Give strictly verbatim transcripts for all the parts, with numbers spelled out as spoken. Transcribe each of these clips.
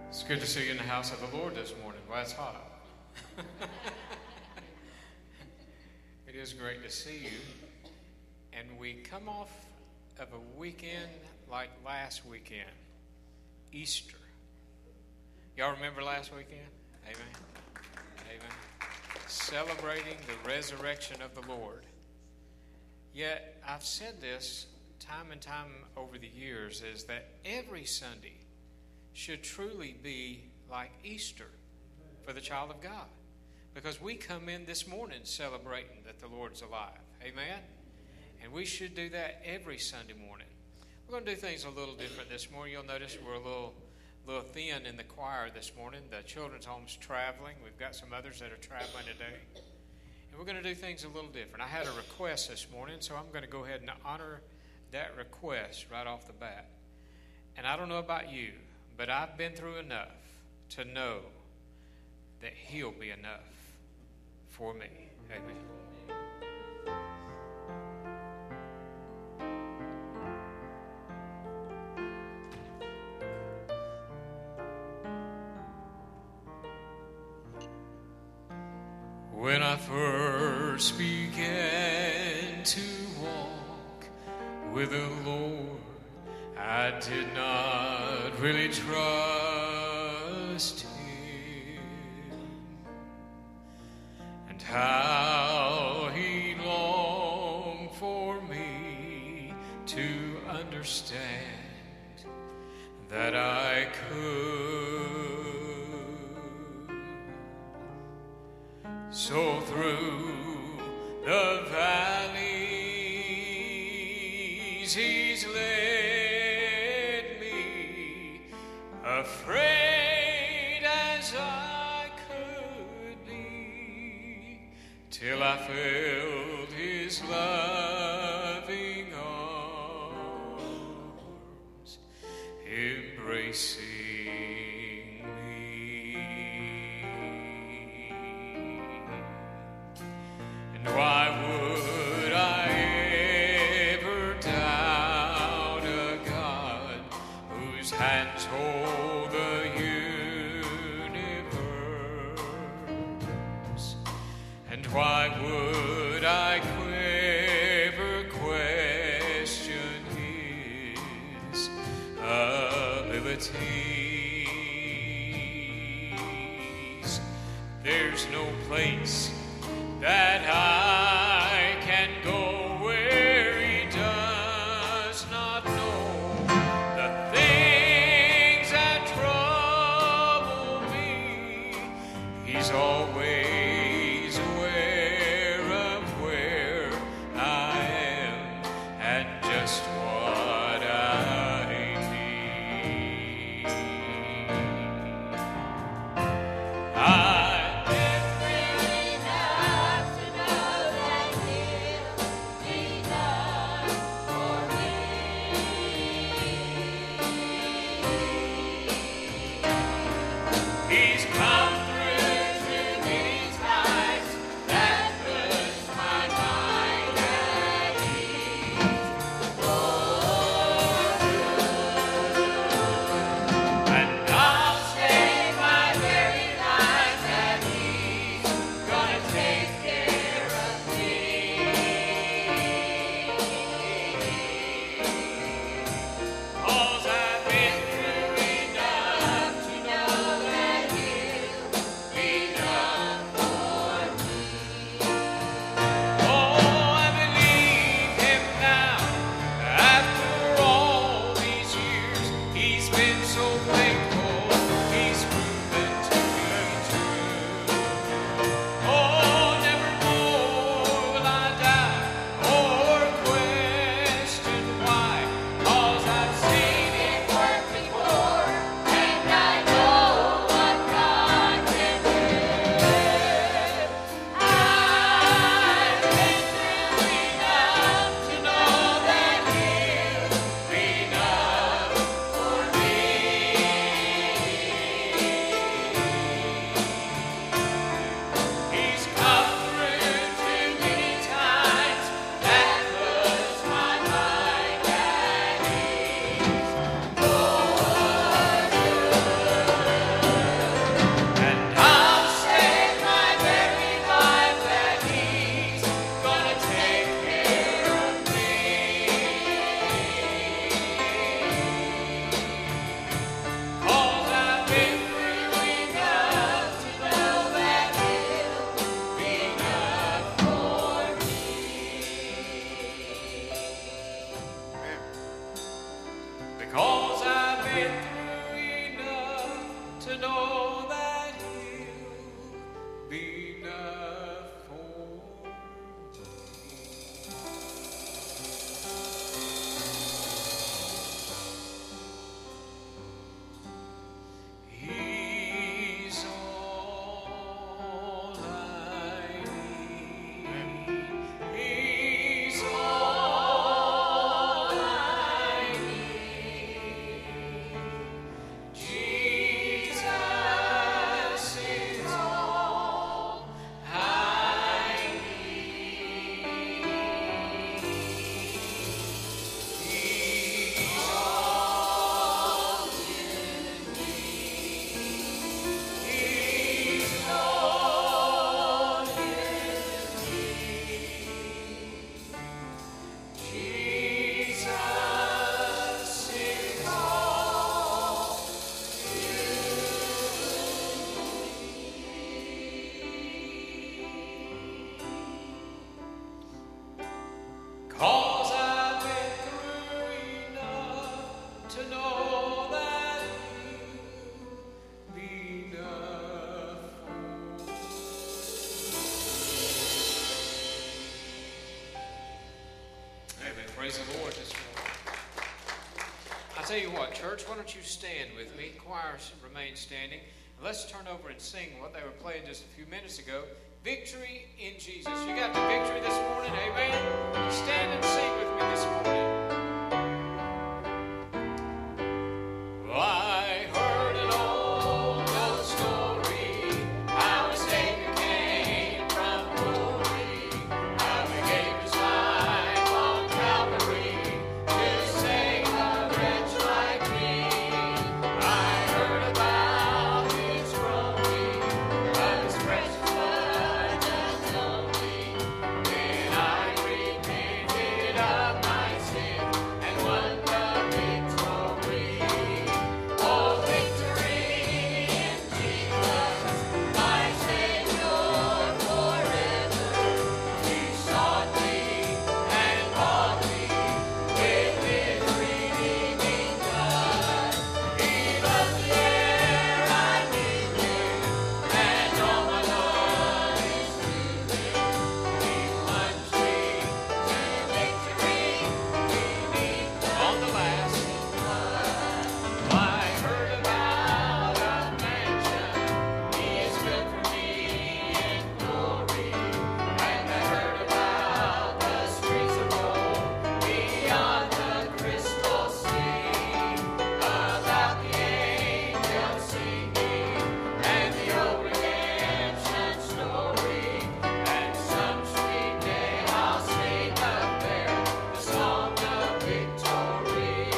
It's good to see you in the house of the Lord this morning. Well, it's hot. It is great to see you. And we come off of a weekend like last weekend, Easter. Y'all remember last weekend? Amen. Amen. Celebrating the resurrection of the Lord. Yet, I've said this time and time over the years, is that every Sunday should truly be like Easter for the child of God. Because we come in this morning celebrating that the Lord's alive. Amen? And we should do that every Sunday morning. We're going to do things a little different this morning. You'll notice we're a little, little thin in the choir this morning. The children's home's traveling. We've got some others that are traveling today. And we're going to do things a little different. I had a request this morning, so I'm going to go ahead and honor that request right off the bat. And I don't know about you, but I've been through enough to know that He'll be enough for me. Amen. When I first began to walk with the Lord, I did not really trust Him, and how He longed for me to understand that I could. So through the valleys He's led me, afraid as I could be, till I felt His loving arms embracing me. And why would I ever doubt a God whose hands hold the universe? And why would I ever question His abilities? There's no place that I can go where He does not know the things that trouble me. He's always aware of where I am and just what I need. I Praise the Lord this morning. I tell you what, church, why don't you stand with me? Choirs remain standing. Let's turn over and sing what they were playing just a few minutes ago. Victory in Jesus. You got the victory this morning, amen? Stand and sing with me this morning. I heard an old love story, how a Savior came from glory, how He gave His life on Calvary to save a wretch like me. I heard about His groaning, but His precious blood does know me. Then I repented of my sin and won the victory. Oh, victory in Jesus, my Savior forever. He sought me and bought me with His redeeming blood. He loved the air I breathed in, and all my love is to Him. He plunged me to victory beneath the on the last blood. I heard about a mansion He has built for me in glory, and I heard about the streets of gold beyond the crystal sea, about the angels singing and the old redemption story, and some sweet day I'll sing up there the song of victory.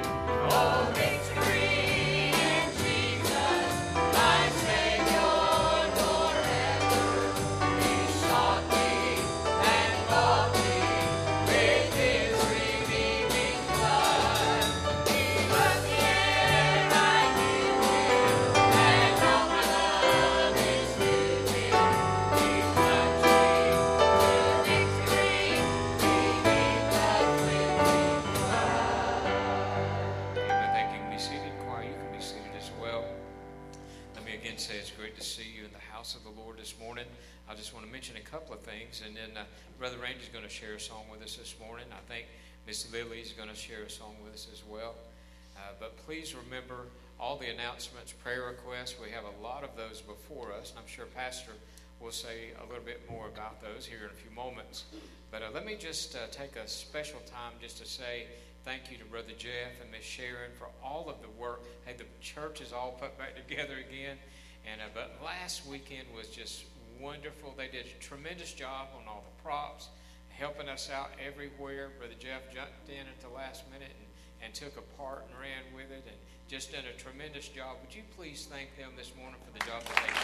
Oh, victory in Jesus, my Savior forever. He sought me and bought me with His redeeming blood. He loved the air I breathe in, and all my love is to Him. He plunged me to victory beneath the cleansing blood. Amen. Thank you. You can be seated. Choir, you can be seated as well. Let me again say it's great to see you in the house of the Lord this morning. I just want to mention a couple of things, and then uh, Brother Randy's going to share a song with us this morning. I think Miss Lily's going to share a song with us as well. Uh, but please remember all the announcements, prayer requests. We have a lot of those before us, and I'm sure Pastor will say a little bit more about those here in a few moments. But uh, let me just uh, take a special time just to say thank you to Brother Jeff and Miss Sharon for all of the work. Hey, the church is all put back together again. And uh, but last weekend was just wonderful. They did a tremendous job on all the props, helping us out everywhere. Brother Jeff jumped in at the last minute and, and took a part and ran with it and just done a tremendous job. Would you please thank them this morning for the job that they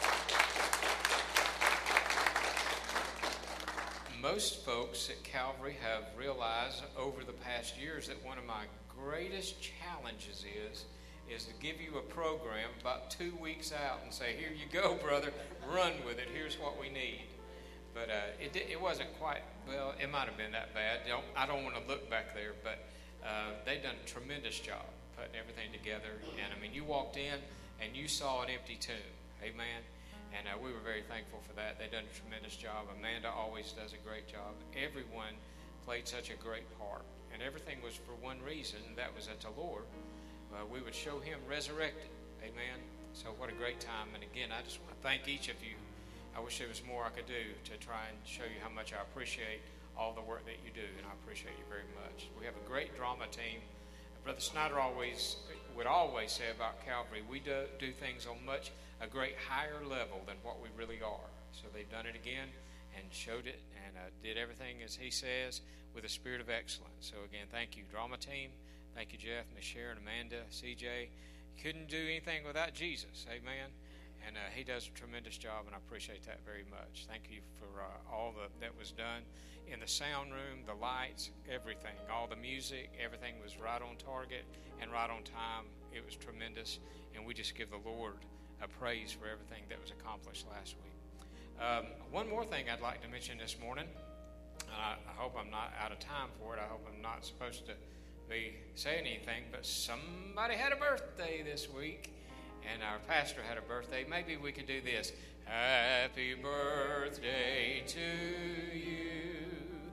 did? Most folks at Calvary have realized over the past years that one of my greatest challenges is is to give you a program about two weeks out and say, here you go, brother, run with it. Here's what we need. But uh, it it wasn't quite, well, it might have been that bad. Don't, I don't want to look back there, but uh, they've done a tremendous job putting everything together. And, I mean, you walked in and you saw an empty tomb. Amen. And uh, we were very thankful for that. They've done a tremendous job. Amanda always does a great job. Everyone played such a great part. And everything was for one reason, and that was that the Lord, uh, we would show Him resurrected. Amen. So what a great time. And again, I just want to thank each of you. I wish there was more I could do to try and show you how much I appreciate all the work that you do, and I appreciate you very much. We have a great drama team. Brother Snyder always would always say about Calvary, we do, do things on much a great higher level than what we really are. So they've done it again and showed it and uh, did everything as he says with a spirit of excellence. So again, thank you, drama team. Thank you, Jeff, Miss Sharon, Amanda, C J. Couldn't do anything without Jesus. Amen. And uh, he does a tremendous job, and I appreciate that very much. Thank you for uh, all the, that was done in the sound room, the lights, everything, all the music, everything was right on target and right on time. It was tremendous, and we just give the Lord a praise for everything that was accomplished last week. Um, one more thing I'd like to mention this morning. Uh, I hope I'm not out of time for it. I hope I'm not supposed to be saying anything, but somebody had a birthday this week. And our pastor had a birthday. Maybe we could do this. Happy birthday to you.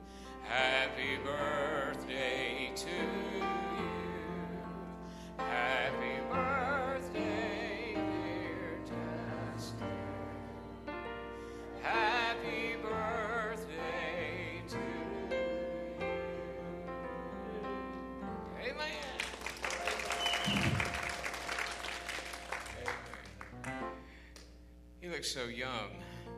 Happy birthday to you. Happy birthday, dear Justin. Happy birthday to you. Amen. Amen. He looks so young.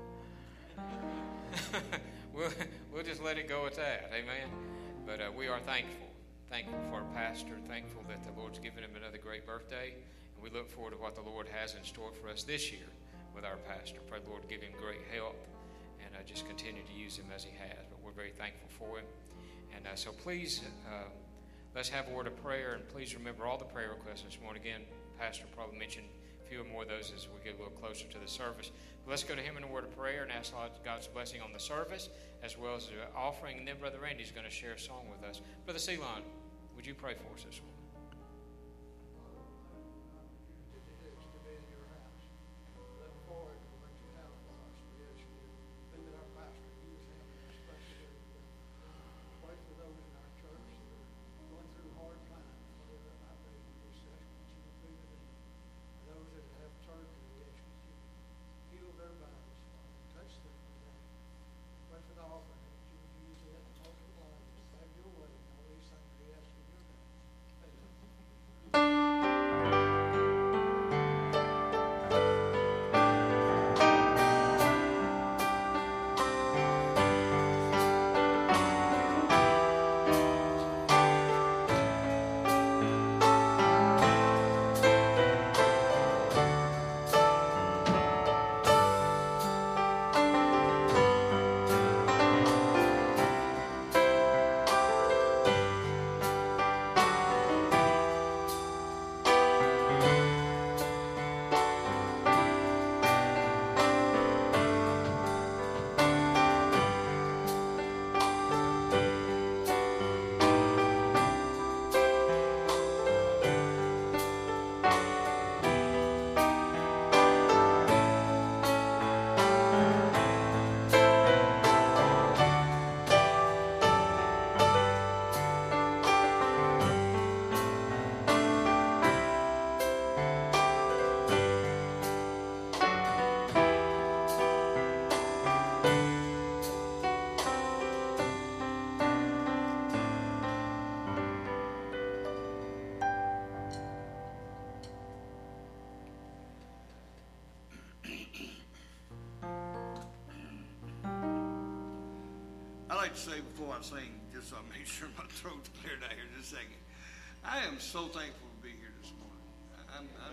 we'll, we'll just let it go at that. Amen. But uh, we are thankful. Thankful for our pastor. Thankful that the Lord's given him another great birthday. And we look forward to what the Lord has in store for us this year with our pastor. Pray the Lord give him great help and uh, just continue to use him as he has. But we're very thankful for him. And uh, so please, uh, let's have a word of prayer. And please remember all the prayer requests this morning. Again, Pastor probably mentioned a few more of those as we get a little closer to the service. But let's go to him in a word of prayer and ask God's blessing on the service as well as the offering. And then Brother Randy's going to share a song with us. Brother Ceylon, would you pray for us this morning? I'd like to say before I sing, just so I make sure my throat's cleared out here just a second. I am so thankful to be here this morning. I'm, I'm,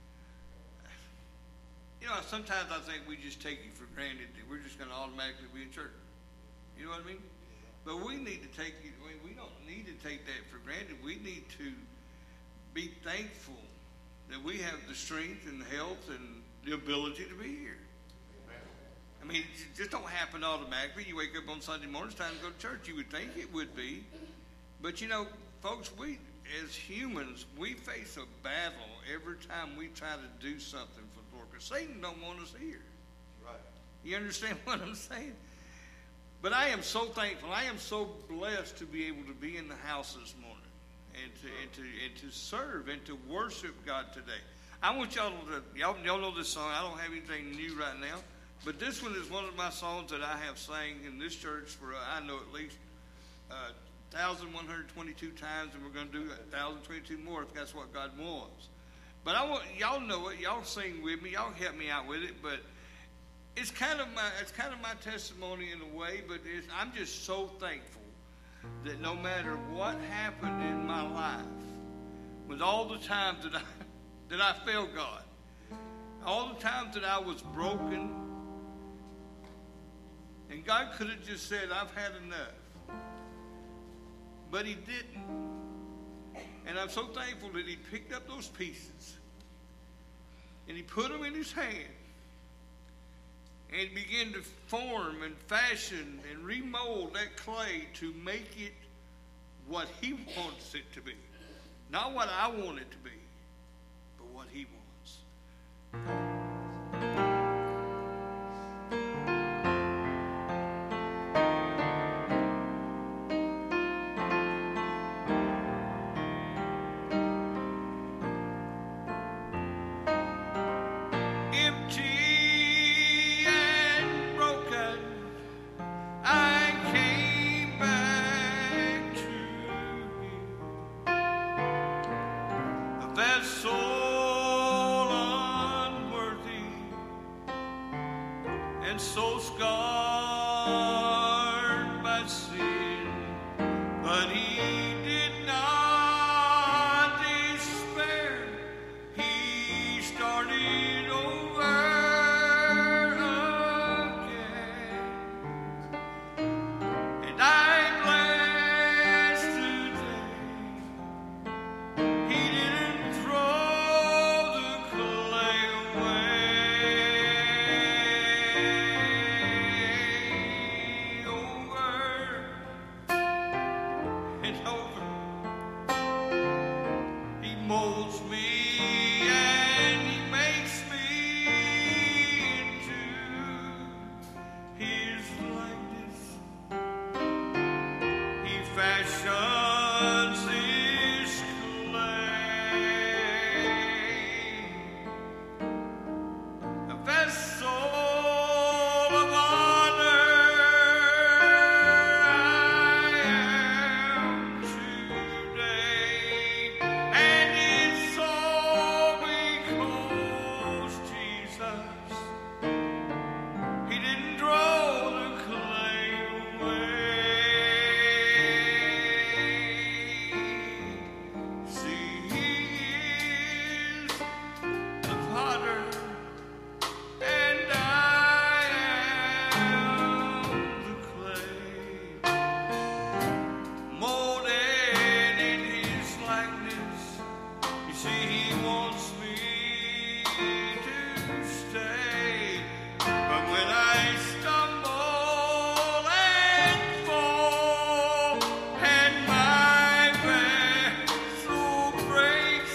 you know, sometimes I think we just take it for granted that we're just going to automatically be in church. You know what I mean? But we need to take it, I mean, we don't need to take that for granted. We need to be thankful that we have the strength and the health and the ability to be here. I mean, it just don't happen automatically. You wake up on Sunday morning, it's time to go to church. You would think it would be. But, you know, folks, we, as humans, we face a battle every time we try to do something for the Lord. Because Satan don't want us here. Right. You understand what I'm saying? But I am so thankful. I am so blessed to be able to be in the house this morning and to, and to, and to serve and to worship God today. I want y'all to, y'all, y'all know this song. I don't have anything new right now. But this one is one of my songs that I have sang in this church for, uh, I know, at least uh, one thousand one hundred twenty-two times, and we're going to do one thousand twenty-two more if that's what God wants. But I want y'all know it. Y'all sing with me. Y'all help me out with it. But it's kind of my it's kind of my testimony in a way. But it's, I'm just so thankful that no matter what happened in my life, with all the times that I that I failed God, all the times that I was broken. And God could have just said, I've had enough. But he didn't. And I'm so thankful that he picked up those pieces and he put them in his hand and began to form and fashion and remold that clay to make it what he wants it to be. Not what I want it to be, but what he wants. and so scarred by sin, but he did not despair. He started over again, and I'm blessed today. He didn't throw the clay away. Over and over, he molds me and he makes me into his likeness. He fashions his clay, a vessel of honor I am today, and it's all because Jesus, he didn't throw the clay away. See, he is the potter, and I am the clay, molded in his likeness. You see, he wants me to stay, but when I stumble and fall, and my vessel breaks,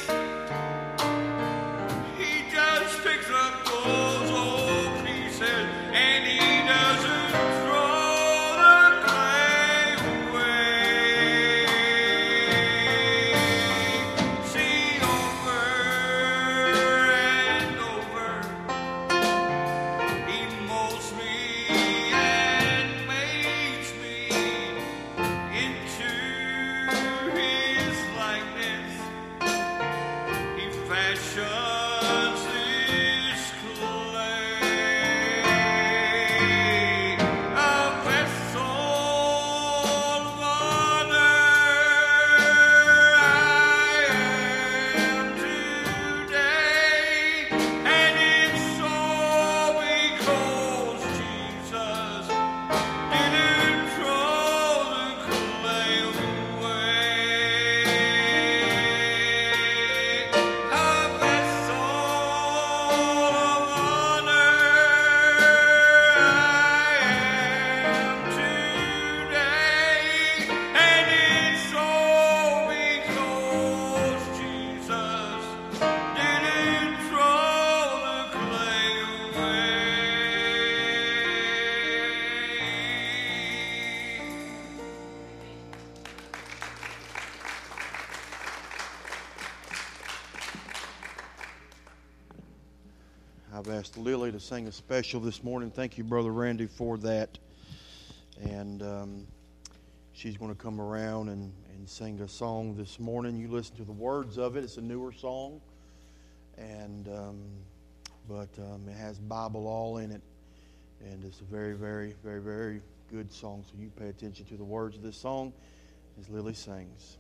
he just picks up those old pieces and he doesn't throw the clay away. See, over and over, he molds me and makes me into his likeness. He fashions his clay, a vessel of honor I am today, and it's all because Jesus didn't throw the clay away. A vessel of honor I am today, and it's all because Jesus didn't throw the clay away. I've asked Lily to sing a special this morning. Thank you, Brother Randy, for that. And um, she's going to come around and, and sing a song this morning. You listen to the words of it. It's a newer song, and um, but um, it has Bible all in it. And it's a very, very, very, very good song. So you pay attention to the words of this song as Lily sings.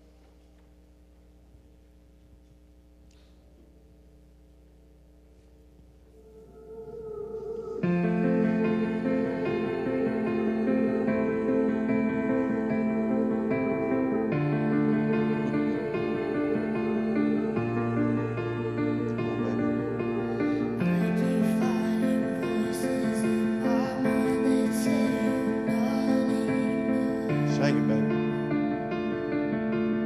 Sing it, baby.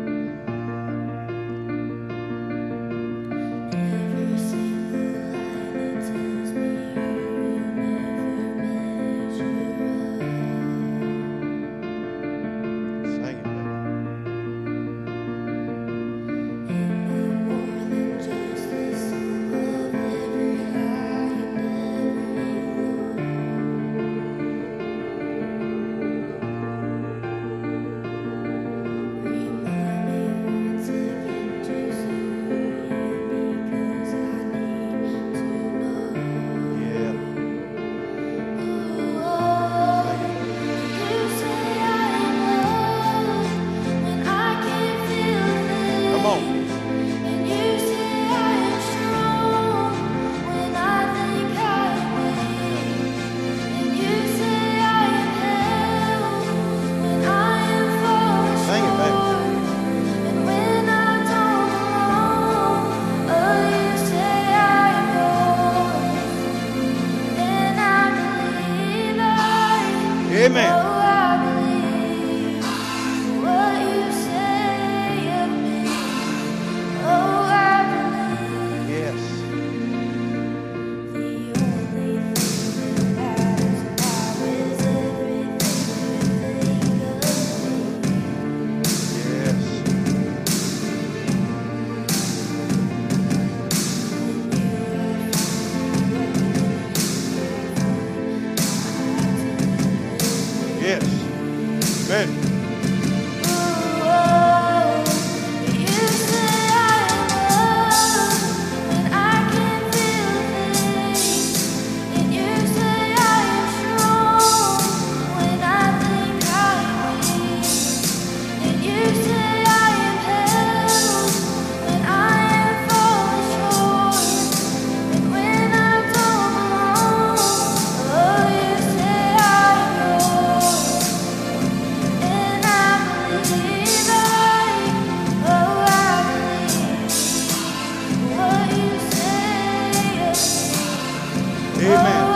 Amen.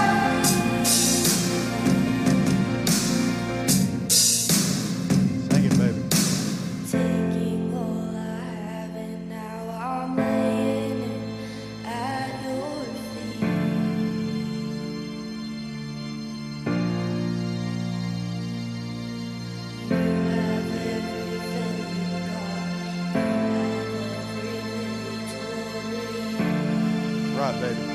Sing it, baby. Taking all I have and now I'm laying it at your feet. You have everything, God. You have every victory. Right, baby.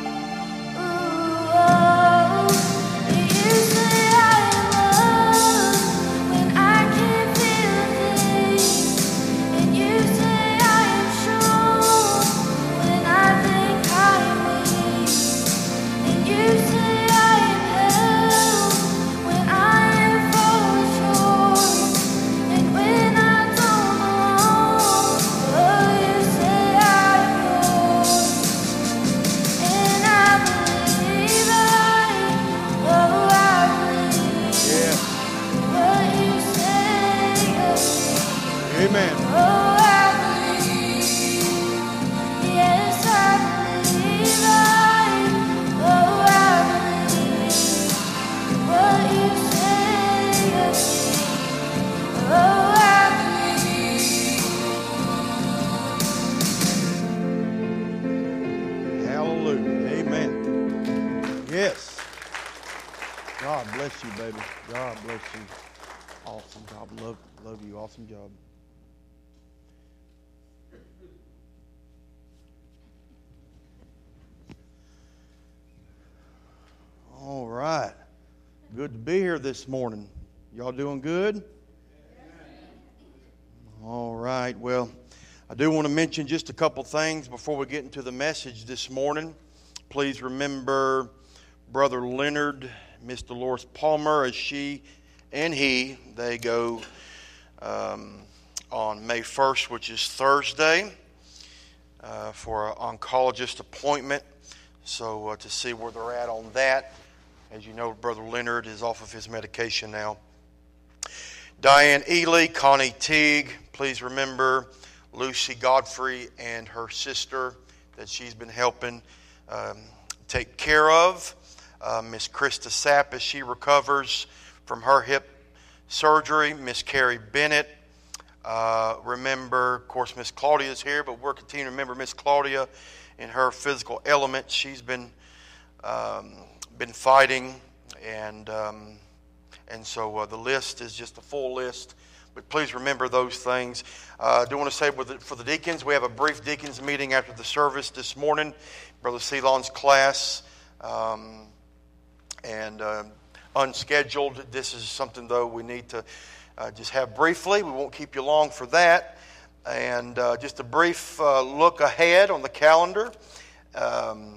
Amen. Oh, I believe, yes, I believe, I, oh, I believe what you say of me. Oh, I believe. Hallelujah. Amen. Yes. God bless you, baby. God bless you. Awesome job. Love, love you. Awesome job. All right. Good to be here this morning. Y'all doing good? All right. Well, I do want to mention just a couple things before we get into the message this morning. Please remember Brother Leonard, Miss Dolores Palmer, as she and he, they go um, on May first, which is Thursday, uh, for an oncologist appointment. So uh, to see where they're at on that. As you know, Brother Leonard is off of his medication now. Diane Ely, Connie Teague, please remember Lucy Godfrey and her sister that she's been helping um, take care of. Uh, Miss Krista Sapp, as she recovers from her hip surgery. Miss Carrie Bennett. Uh, remember, of course, Miss Claudia is here, but we're continuing to remember Miss Claudia in her physical element. She's been um, been fighting, and um, and so uh, the list is just a full list. But please remember those things. I uh, do want to say with the, for the deacons, we have a brief deacons meeting after the service this morning. Brother Ceylon's class, um, and uh, unscheduled. This is something, though, we need to uh, just have briefly. We won't keep you long for that. And uh, just a brief uh, look ahead on the calendar. Um,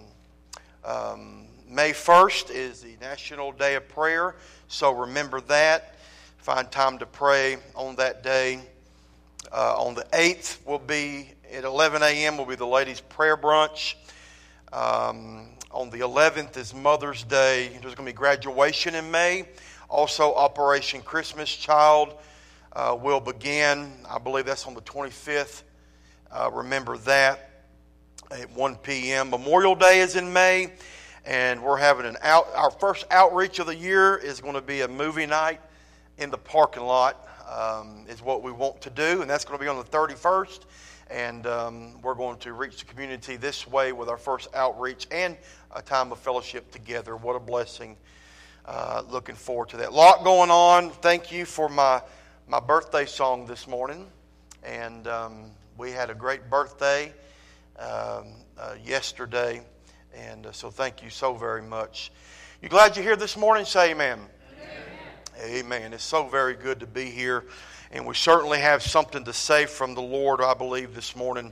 um, May first is the National Day of Prayer, so remember that. Find time to pray on that day. Uh, on the eighth will be at eleven a.m. will be the ladies' prayer brunch. Um, on the eleventh is Mother's Day. There's going to be graduation in May. Also, Operation Christmas Child uh, will begin. I believe that's on the twenty-fifth. Uh, remember that at one p.m. Memorial Day is in May. And we're having an out. Our first outreach of the year is going to be a movie night in the parking lot. Um, is what we want to do, and that's going to be on the thirty-first. And um, we're going to reach the community this way with our first outreach and a time of fellowship together. What a blessing! Uh, looking forward to that. A lot going on. Thank you for my my birthday song this morning, and um, we had a great birthday um, uh, yesterday. And uh, so thank you so very much. You glad you're here this morning? Say amen. Amen. Amen. It's so very good to be here. And we certainly have something to say from the Lord, I believe, this morning.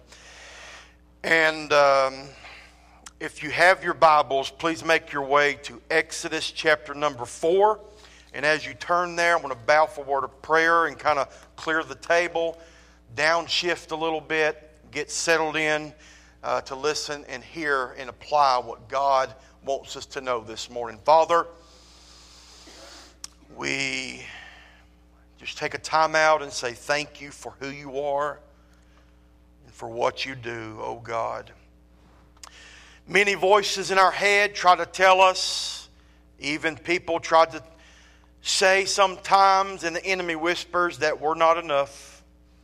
And um, if you have your Bibles, please make your way to Exodus chapter number four. And as you turn there, I'm going to bow for a word of prayer and kind of clear the table, downshift a little bit, get settled in. Uh, to listen and hear and apply what God wants us to know this morning. Father, we just take a time out and say thank you for who you are and for what you do, oh God. Many voices in our head try to tell us, even people try to say sometimes, and the enemy whispers that we're not enough,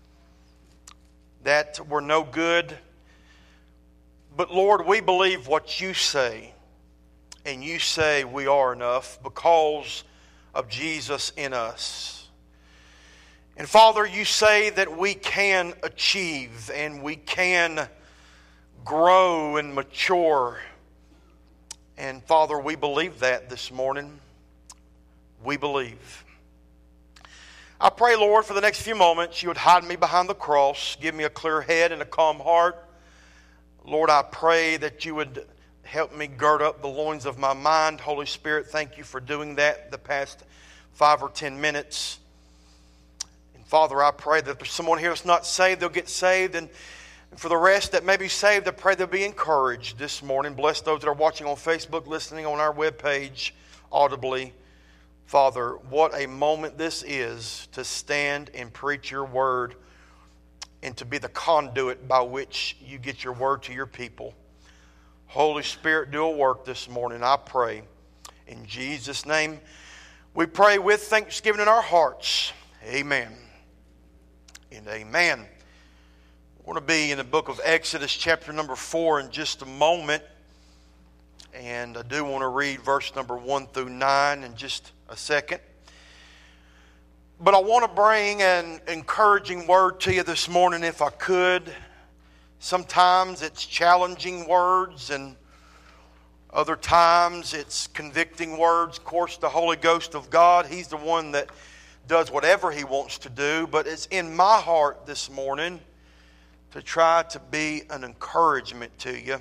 that we're no good. But Lord, we believe what you say, and you say we are enough because of Jesus in us. And Father, you say that we can achieve and we can grow and mature. And Father, we believe that this morning. We believe. I pray, Lord, for the next few moments, you would hide me behind the cross, give me a clear head and a calm heart. Lord, I pray that you would help me gird up the loins of my mind. Holy Spirit, thank you for doing that the past five or ten minutes. And Father, I pray that if there's someone here that's not saved, they'll get saved. And for the rest that may be saved, I pray they'll be encouraged this morning. Bless those that are watching on Facebook, listening on our webpage audibly. Father, what a moment this is to stand and preach your word and to be the conduit by which you get your word to your people. Holy Spirit, do a work this morning, I pray. In Jesus' name, we pray with thanksgiving in our hearts. Amen and amen. We're going to be in the book of Exodus chapter number four in just a moment. And I do want to read verse number one through nine in just a second. But I want to bring an encouraging word to you this morning if I could. Sometimes it's challenging words and other times it's convicting words. Of course, the Holy Ghost of God, He's the one that does whatever He wants to do. But it's in my heart this morning to try to be an encouragement to you.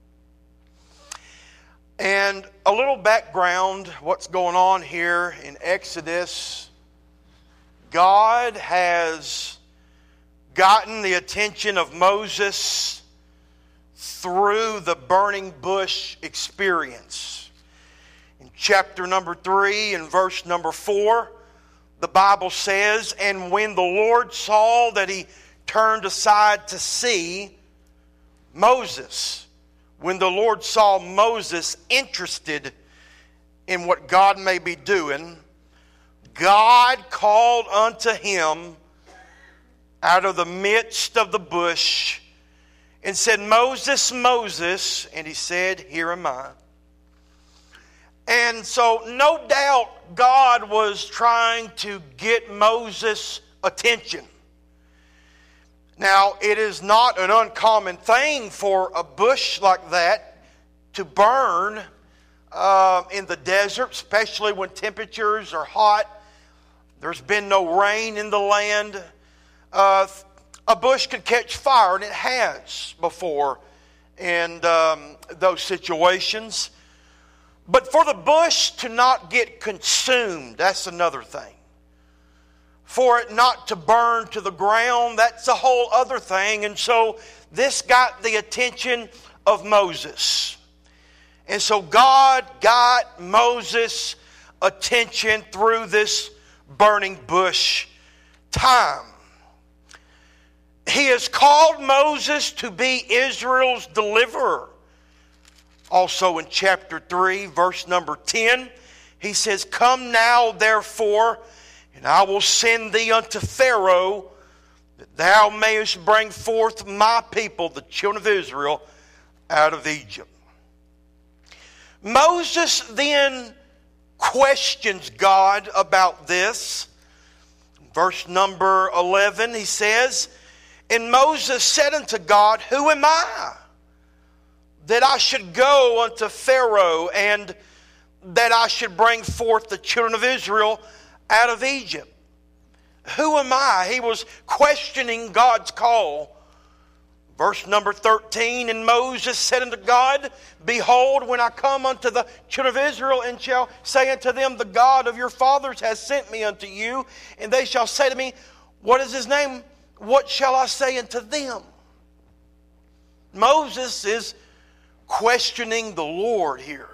And a little background, what's going on here in Exodus. God has gotten the attention of Moses through the burning bush experience. In chapter number three and verse number four, the Bible says, "And when the Lord saw that he turned aside to see Moses," when the Lord saw Moses interested in what God may be doing, God called unto him out of the midst of the bush and said, "Moses, Moses," and he said, "Here am I." And so no doubt God was trying to get Moses' attention. Now, it is not an uncommon thing for a bush like that to burn uh, in the desert, especially when temperatures are hot. There's been no rain in the land. Uh, a bush could catch fire, and it has before in um, those situations. But for the bush to not get consumed, that's another thing. For it not to burn to the ground, that's a whole other thing. And so this got the attention of Moses. And so God got Moses' attention through this burning bush time. He has called Moses to be Israel's deliverer. Also in chapter three, verse number ten, he says, "Come now, therefore, and I will send thee unto Pharaoh, that thou mayest bring forth my people, the children of Israel, out of Egypt." Moses then questions God about this. Verse number eleven, he says, "And Moses said unto God, Who am I, that I should go unto Pharaoh, and that I should bring forth the children of Israel out of Egypt?" Who am I? He was questioning God's call. Verse number thirteen, "And Moses said unto God, Behold, when I come unto the children of Israel, and shall say unto them, The God of your fathers has sent me unto you, and they shall say to me, What is his name? What shall I say unto them?" Moses is questioning the Lord here.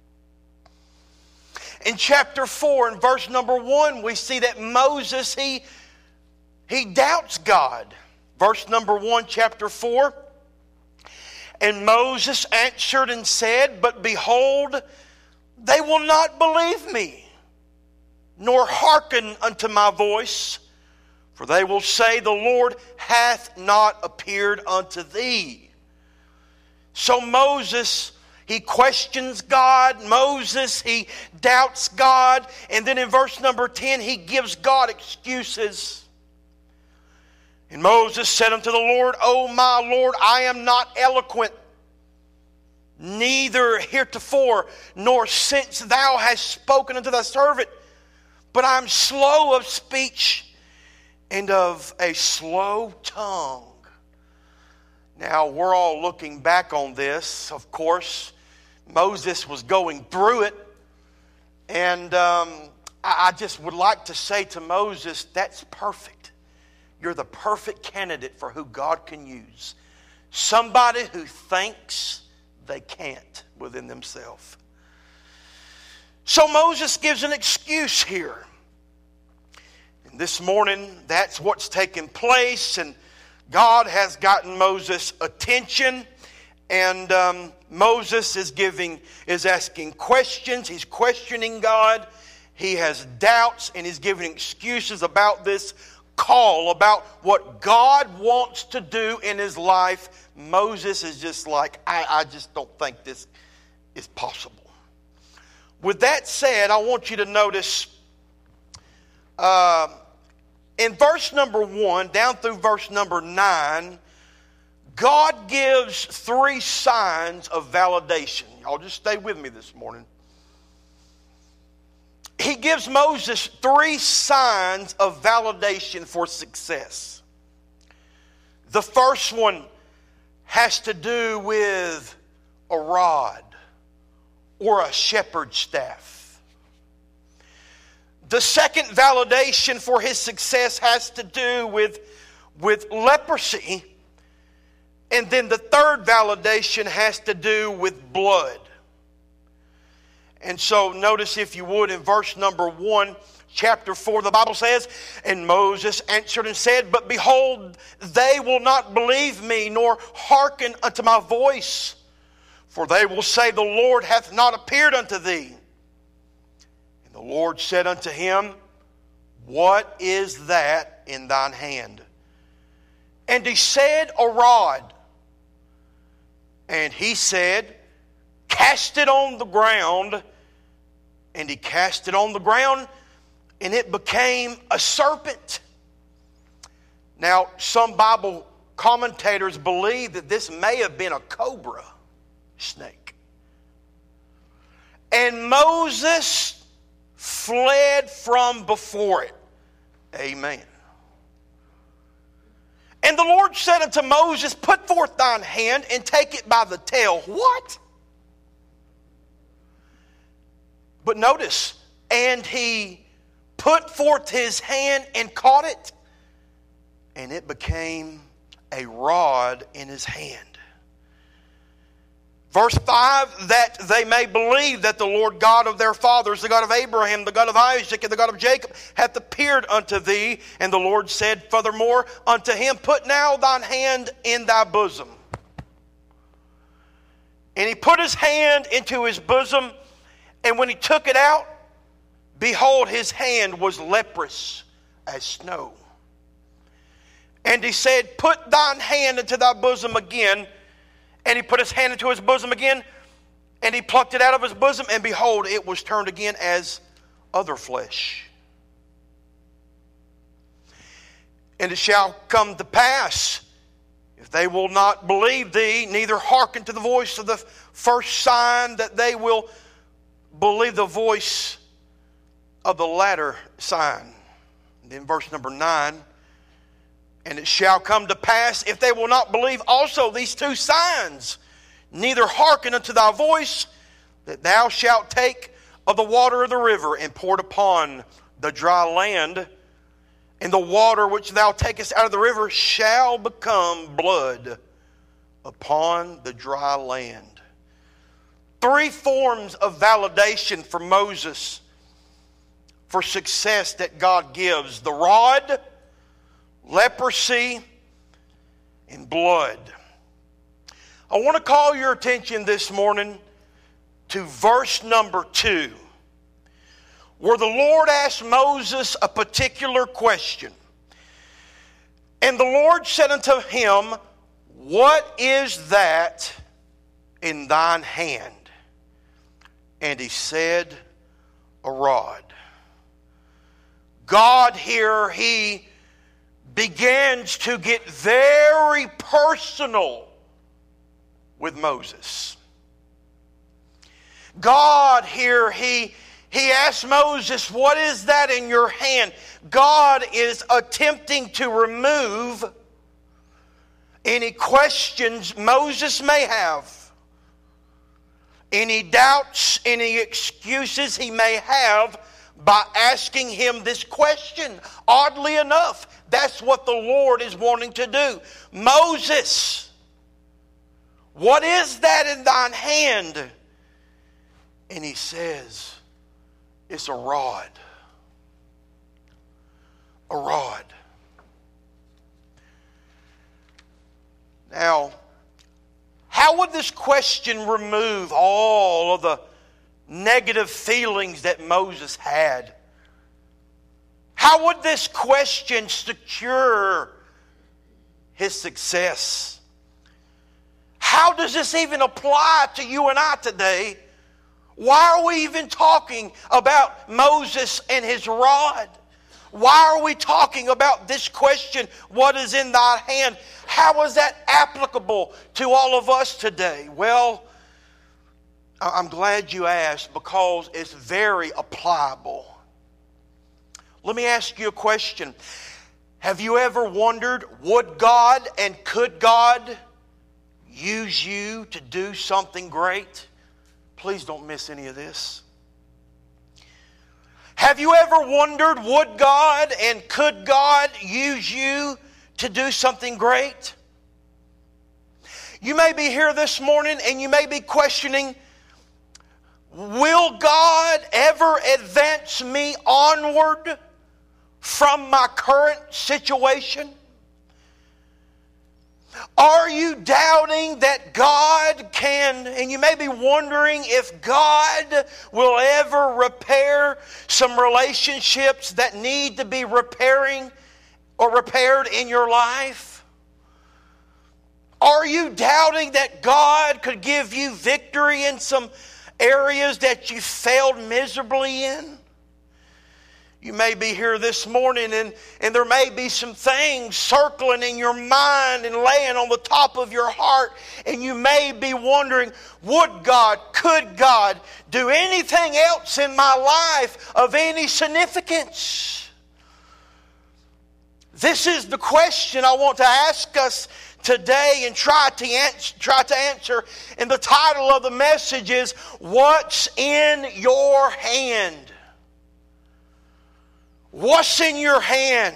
In chapter four and verse number one, we see that Moses, he, he doubts God. Verse number one, chapter four. And Moses answered and said, But behold, they will not believe me, nor hearken unto my voice. For they will say, The Lord hath not appeared unto thee. So Moses, he questions God. Moses, he doubts God. And then in verse number ten, he gives God excuses. And Moses said unto the Lord, O my Lord, I am not eloquent, neither heretofore, nor since thou hast spoken unto thy servant, but I am slow of speech and of a slow tongue. Now, we're all looking back on this. Of course, Moses was going through it. And um, I just would like to say to Moses, that's perfect. You're the perfect candidate for who God can use. Somebody who thinks they can't within themselves. So Moses gives an excuse here. And this morning, that's what's taking place. And God has gotten Moses' attention. And um, Moses is giving, is asking questions. He's questioning God. He has doubts and he's giving excuses about this call, about what God wants to do in his life. Moses is just like, I, I just don't think this is possible. With that said, I want you to notice uh, in verse number one down through verse number nine, God gives three signs of validation. Y'all just stay with me this morning. He gives Moses three signs of validation for success. The first one has to do with a rod or a shepherd's staff. The second validation for his success has to do with, with leprosy. And then the third validation has to do with blood. And so notice, if you would, in verse number one, chapter four, the Bible says, And Moses answered and said, But behold, they will not believe me, nor hearken unto my voice. For they will say, The Lord hath not appeared unto thee. And the Lord said unto him, What is that in thine hand? And he said, A rod. And he said, Cast it on the ground. And he cast it on the ground, and it became a serpent. Now, some Bible commentators believe that this may have been a cobra snake. And Moses fled from before it. Amen. And the Lord said unto Moses, Put forth thine hand and take it by the tail. What? But notice, and he put forth his hand and caught it, and it became a rod in his hand. Verse five, that they may believe that the Lord God of their fathers, the God of Abraham, the God of Isaac, and the God of Jacob, hath appeared unto thee. And the Lord said furthermore unto him, Put now thine hand in thy bosom. And he put his hand into his bosom, and when he took it out, behold, his hand was leprous as snow. And he said, Put thine hand into thy bosom again. And he put his hand into his bosom again, and he plucked it out of his bosom, and behold, it was turned again as other flesh. And it shall come to pass, if they will not believe thee, neither hearken to the voice of the first sign, that they will believe the voice of the latter sign. And then verse number nine, And it shall come to pass, if they will not believe also these two signs, neither hearken unto thy voice, that thou shalt take of the water of the river, and pour it upon the dry land, and the water which thou takest out of the river shall become blood upon the dry land. Three forms of validation for Moses for success that God gives: the rod, leprosy, and blood. I want to call your attention this morning to verse number two, where the Lord asked Moses a particular question. And the Lord said unto him, what is that in thine hand? And he said, a rod. God here, he begins to get very personal with Moses. God here, he, he asks Moses, what is that in your hand? God is attempting to remove any questions Moses may have, any doubts, any excuses he may have by asking him this question. Oddly enough, that's what the Lord is wanting to do. Moses, what is that in thine hand? And he says, it's a rod. A rod. Now, how would this question remove all of the negative feelings that Moses had? How would this question secure his success? How does this even apply to you and I today? Why are we even talking about Moses and his rod? Why are we talking about this question, what is in thy hand? How is that applicable to all of us today? Well, I'm glad you asked, because it's very applicable. Let me ask you a question. Have you ever wondered, would God and could God use you to do something great? Please don't miss any of this. Have you ever wondered, would God and could God use you to do something great? You may be here this morning and you may be questioning, will God ever advance me onward from my current situation? Are you doubting that God can, and you may be wondering if God will ever repair some relationships that need to be repairing or repaired in your life? Are you doubting that God could give you victory in some areas that you failed miserably in? You may be here this morning and, and there may be some things circling in your mind and laying on the top of your heart, and you may be wondering, would God, could God do anything else in my life of any significance? This is the question I want to ask us today and try to answer, try to answer. And the title of the message is, what's in your hand? What's in your hand?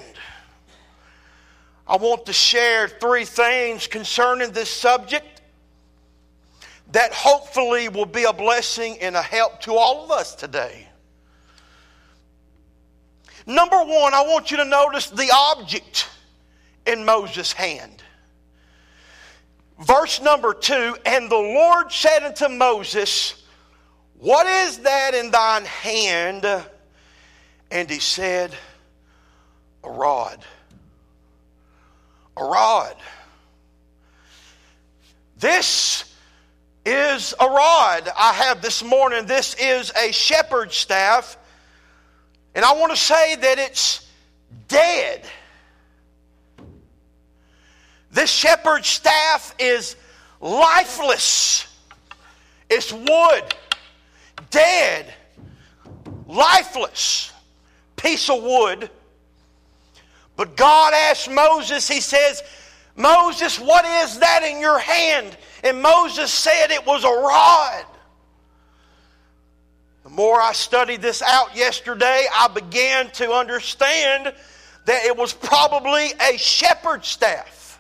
I want to share three things concerning this subject that hopefully will be a blessing and a help to all of us today. Number one, I want you to notice the object in Moses' hand. Verse number two, and the Lord said unto Moses, what is that in thine hand? And he said, a rod. A rod. This is a rod I have this morning. This is a shepherd's staff. And I want to say that it's dead. This shepherd's staff is lifeless. It's wood. Dead. Lifeless. Piece of wood. But God asked Moses, he says, Moses, what is that in your hand? And Moses said it was a rod. The more I studied this out yesterday, I began to understand that it was probably a shepherd's staff.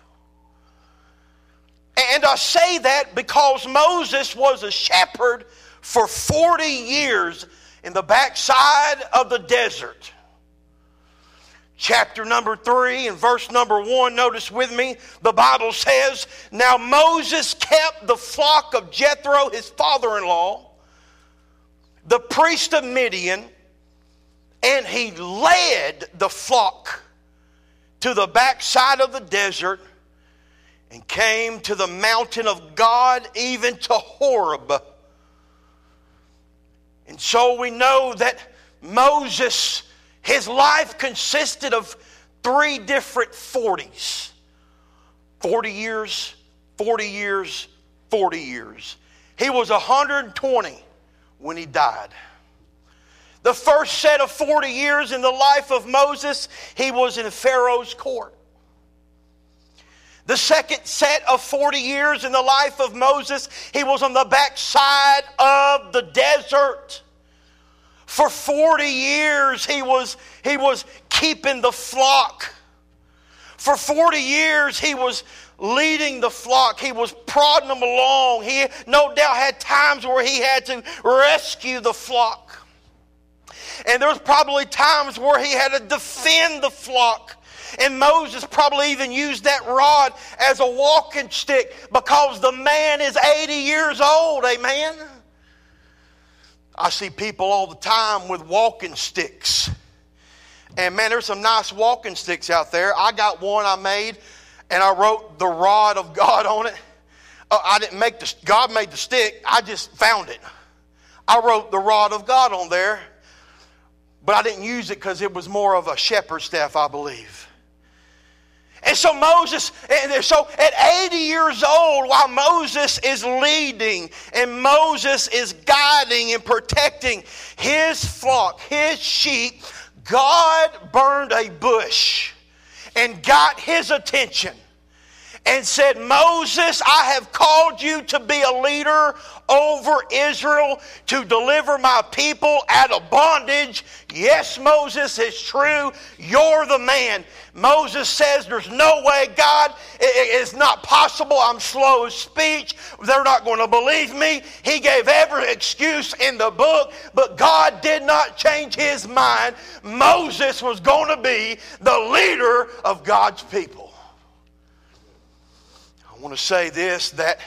And I say that because Moses was a shepherd for forty years in the backside of the desert, chapter number three and verse number one, notice with me, the Bible says, now Moses kept the flock of Jethro, his father-in-law, the priest of Midian, and he led the flock to the backside of the desert and came to the mountain of God, even to Horeb. And so we know that Moses, his life consisted of three different forties. forty years, forty years, forty years. He was one hundred twenty when he died. The first set of forty years in the life of Moses, he was in Pharaoh's court. The second set of forty years in the life of Moses, he was on the backside of the desert. For forty years, he was, he was keeping the flock. For forty years, he was leading the flock. He was prodding them along. He no doubt had times where he had to rescue the flock. And there was probably times where he had to defend the flock. And Moses probably even used that rod as a walking stick because the man is eighty years old, amen? I see people all the time with walking sticks. And man, there's some nice walking sticks out there. I got one I made and I wrote the rod of God on it. Uh, I didn't make the, God made the stick, I just found it. I wrote the rod of God on there, but I didn't use it because it was more of a shepherd's staff, I believe. And so Moses, and so at eighty years old, while Moses is leading and Moses is guiding and protecting his flock, his sheep, God burned a bush and got his attention and said, Moses, I have called you to be a leader over Israel to deliver my people out of bondage. Yes, Moses, it's true. You're the man. Moses says, there's no way, God, it's not possible. I'm slow of speech. They're not going to believe me. He gave every excuse in the book, but God did not change his mind. Moses was going to be the leader of God's people. I want to say this, that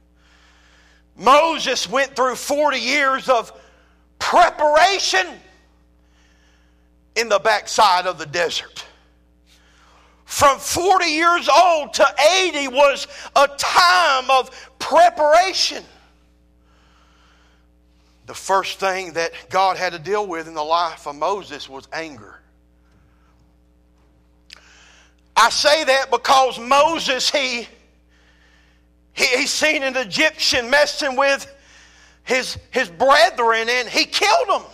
Moses went through forty years of preparation in the backside of the desert. From forty years old to eighty was a time of preparation. The first thing that God had to deal with in the life of Moses was anger. I say that because Moses, he He, he seen an Egyptian messing with his, his brethren and he killed him.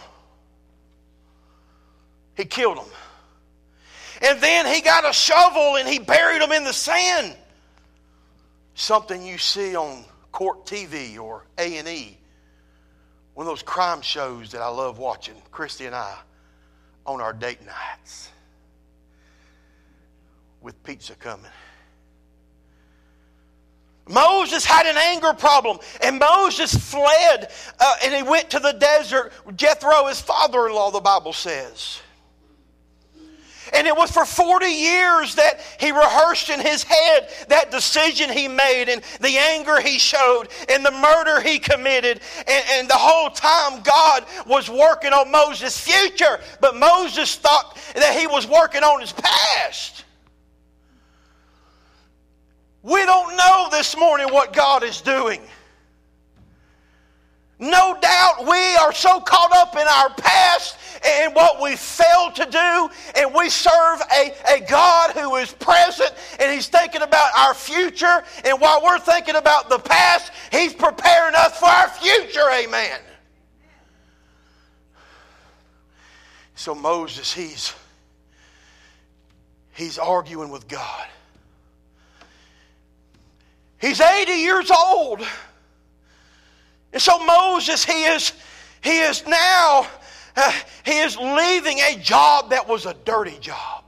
He killed him. And then he got a shovel and he buried him in the sand. Something you see on Court T V or A and E. One of those crime shows that I love watching, Christy and I, on our date nights. With pizza coming. Moses had an anger problem, and Moses fled, uh, and he went to the desert. Jethro, his father-in-law, the Bible says. And it was for forty years that he rehearsed in his head that decision he made and the anger he showed and the murder he committed. And, and the whole time God was working on Moses' future, but Moses thought that he was working on his past. We don't know this morning what God is doing. No doubt we are so caught up in our past and what we failed to do, and we serve a, a God who is present and He's thinking about our future, and while we're thinking about the past, He's preparing us for our future, amen. So Moses, he's, he's arguing with God. He's eighty years old. And so Moses, he is, he is now, uh, he is leaving a job that was a dirty job.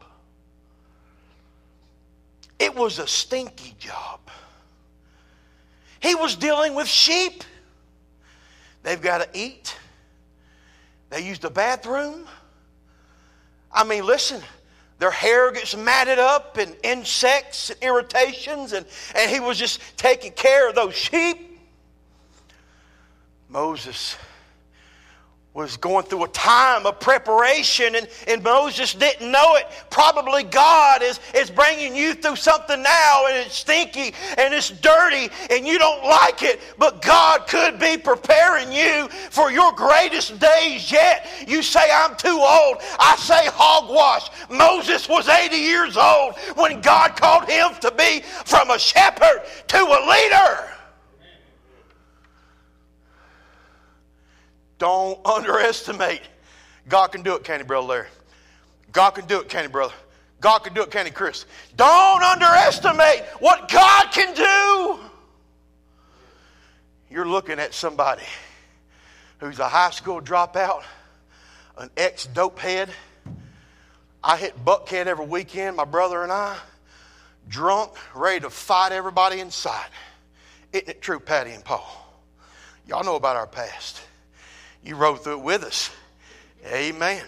It was a stinky job. He was dealing with sheep. They've got to eat. They use the bathroom. I mean, listen, Their hair gets matted up and insects and irritations, and, and he was just taking care of those sheep. Moses was going through a time of preparation, and, and Moses didn't know it. Probably God is, is bringing you through something now, and it's stinky and it's dirty and you don't like it, but God could be preparing you for your greatest days yet. You say, I'm too old. I say hogwash. Moses was eighty years old when God called him to be from a shepherd to a leader. Don't underestimate. God can do it, can't he, Brother Larry? God can do it, can't he, brother? God can do it, can't he, Chris? Don't underestimate what God can do. You're looking at somebody who's a high school dropout, an ex-dope head. I hit Buckhead every weekend, my brother and I, drunk, ready to fight everybody inside. Isn't it true, Patty and Paul? Y'all know about our past. You rode through it with us. Amen.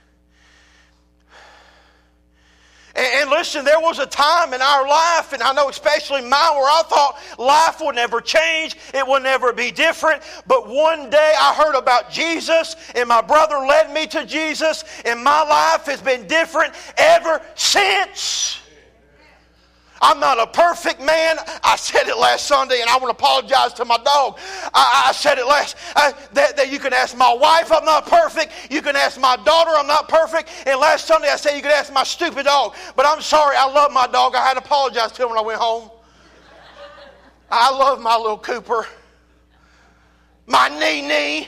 And, and listen, there was a time in our life, and I know especially mine, where I thought life would never change. It would never be different. But one day I heard about Jesus, and my brother led me to Jesus, and my life has been different ever since. I'm not a perfect man. I said it last Sunday, and I want to apologize to my dog. I, I said it last, I, that, that you can ask my wife, I'm not perfect. You can ask my daughter, I'm not perfect. And last Sunday I said you could ask my stupid dog. But I'm sorry, I love my dog. I had to apologize to him when I went home. I love my little Cooper. My nee-nee.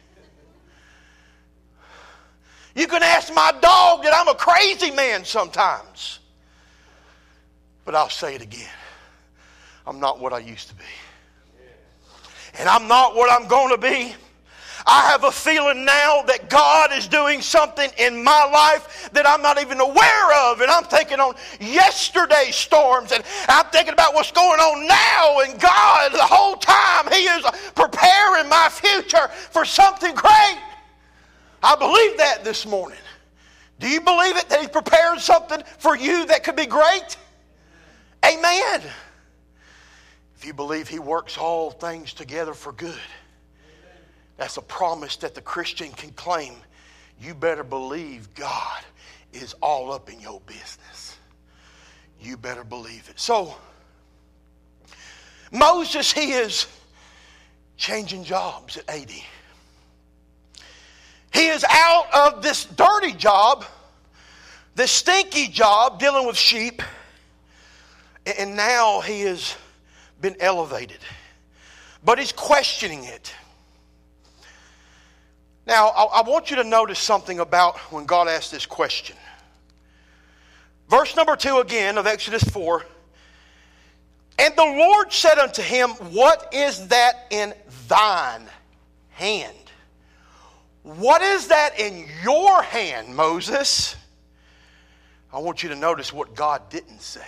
You can ask my dog that I'm a crazy man sometimes. But I'll say it again. I'm not what I used to be. And I'm not what I'm going to be. I have a feeling now that God is doing something in my life that I'm not even aware of. And I'm thinking on yesterday's storms. And I'm thinking about what's going on now. And God, the whole time, He is preparing my future for something great. I believe that this morning. Do you believe it? That He's preparing something for you that could be great? Amen. If you believe He works all things together for good, that's a promise that the Christian can claim. You better believe God is all up in your business. You better believe it. So, Moses, he is changing jobs at eighty. He is out of this dirty job, this stinky job dealing with sheep. And now he has been elevated. But he's questioning it. Now, I want you to notice something about when God asked this question. Verse number two again of Exodus four. And the Lord said unto him, what is that in thine hand? What is that in your hand, Moses? I want you to notice what God didn't say.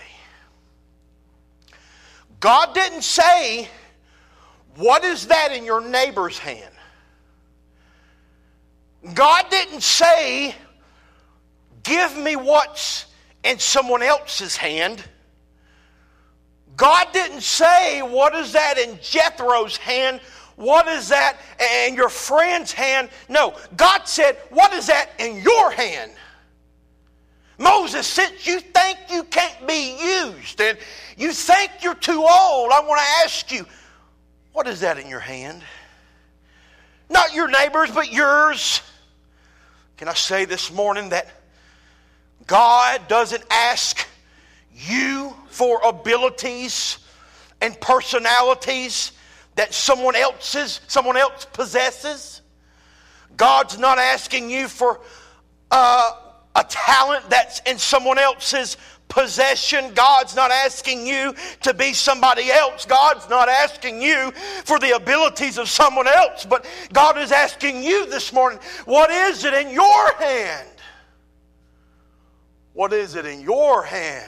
God didn't say, what is that in your neighbor's hand? God didn't say, give me what's in someone else's hand. God didn't say, what is that in Jethro's hand? What is that in your friend's hand? No, God said, what is that in your hand? Moses, since you think you can't be used and you think you're too old, I want to ask you, what is that in your hand? Not your neighbor's, but yours. Can I say this morning that God doesn't ask you for abilities and personalities that someone else's, someone else possesses? God's not asking you for uh, a talent that's in someone else's possession. God's not asking you to be somebody else. God's not asking you for the abilities of someone else. But God is asking you this morning, what is it in your hand? What is it in your hand?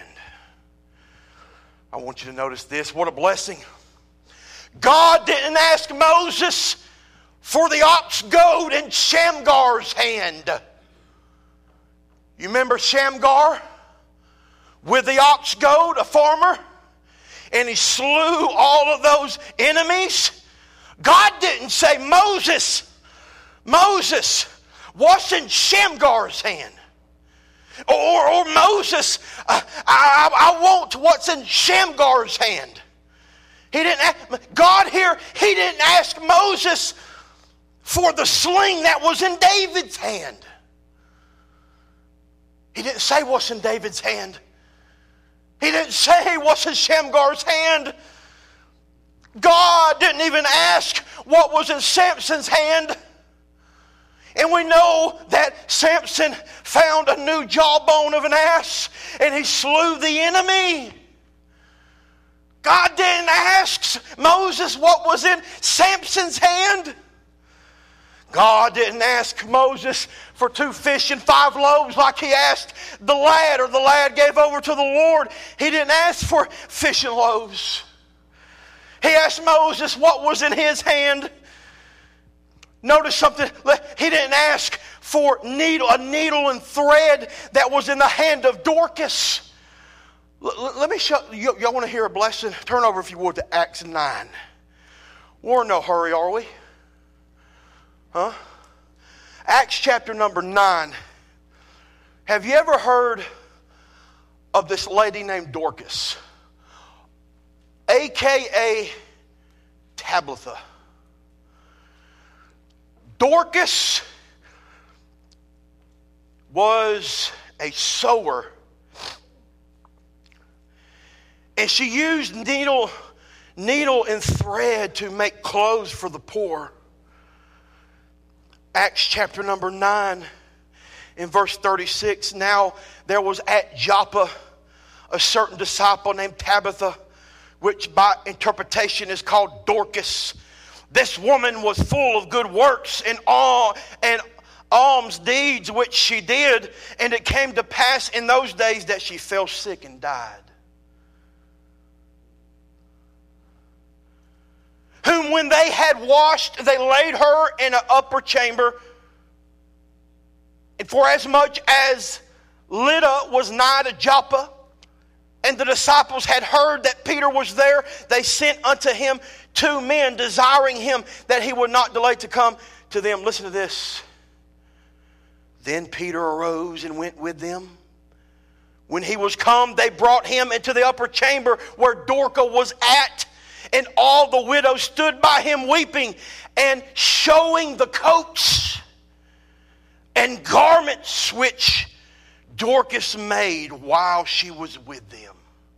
I want you to notice this. What a blessing. God didn't ask Moses for the ox goad in Shamgar's hand. You remember Shamgar? with the ox goad, a farmer, and he slew all of those enemies. God didn't say, Moses, Moses, what's in Shamgar's hand? Or, or Moses, uh, I, I want what's in Shamgar's hand. He didn't ask, God here, he didn't ask Moses for the sling that was in David's hand. He didn't say what's in David's hand. He didn't say what's in Shamgar's hand. God didn't even ask what was in Samson's hand. And we know that Samson found a new jawbone of an ass and he slew the enemy. God didn't ask Moses what was in Samson's hand. God didn't ask Moses for two fish and five loaves like he asked the lad, or the lad gave over to the Lord. He didn't ask for fish and loaves. He asked Moses what was in his hand. Notice something. He didn't ask for needle, a needle and thread that was in the hand of Dorcas. L- let me show you. Y'all want to hear a blessing? Turn over, if you would, to Acts nine. We're in no hurry, are we? Huh? Acts chapter number nine. Have you ever heard of this lady named Dorcas? A K A Tabitha. Dorcas was a sewer, and she used needle, needle and thread to make clothes for the poor. Acts chapter number nine, in verse thirty-six. Now there was at Joppa a certain disciple named Tabitha, which by interpretation is called Dorcas. This woman was full of good works and all and alms deeds which she did, and it came to pass in those days that she fell sick and died. Whom when they had washed, they laid her in an upper chamber. And for as much as Lydda was nigh to Joppa, and the disciples had heard that Peter was there, they sent unto him two men, desiring him that he would not delay to come to them. Listen to this. Then Peter arose and went with them. When he was come, they brought him into the upper chamber where Dorcas was at, and all the widows stood by him weeping and showing the coats and garments which Dorcas made while she was with them.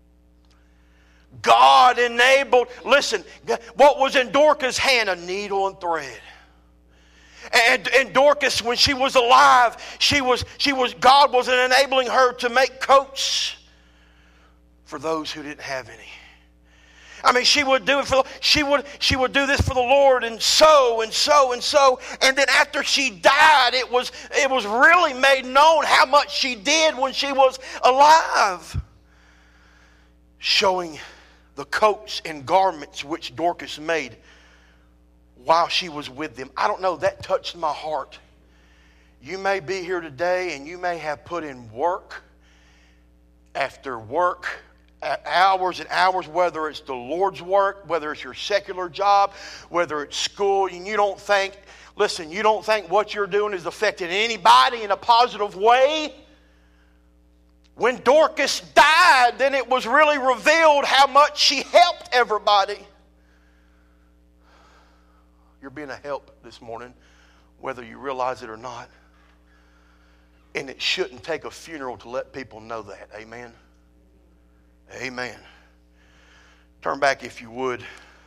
God enabled, listen, what was in Dorcas' hand? A needle and thread. And, and Dorcas, when she was alive, she was, she was, God was enabling her to make coats for those who didn't have any. I mean, she would do it for she would she would do this for the Lord, and so and so and so. And then after she died, it was it was really made known how much she did when she was alive, showing the coats and garments which Dorcas made while she was with them. I don't know, that touched my heart. You may be here today and you may have put in work after work, hours and hours, whether it's the Lord's work, whether it's your secular job, whether it's school, and you don't think, listen, you don't think what you're doing is affecting anybody in a positive way. When Dorcas died, then it was really revealed how much she helped everybody. You're being a help this morning, whether you realize it or not. And it shouldn't take a funeral to let people know that. Amen. Amen. Turn back, if you would,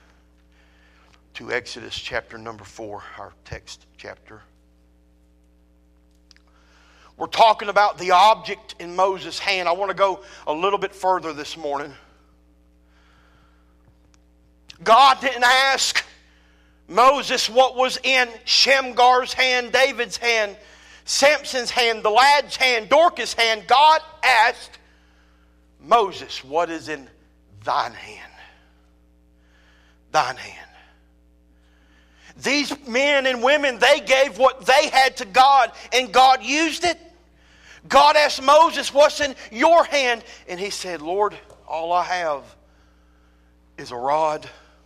to Exodus chapter number four, our text chapter. We're talking about the object in Moses' hand. I want to go a little bit further this morning. God didn't ask Moses what was in Shamgar's hand, David's hand, Samson's hand, the lad's hand, Dorcas' hand. God asked Moses, what is in thine hand? Thine hand. These men and women, they gave what they had to God, and God used it. God asked Moses, what's in your hand? And he said, Lord, all I have is a rod.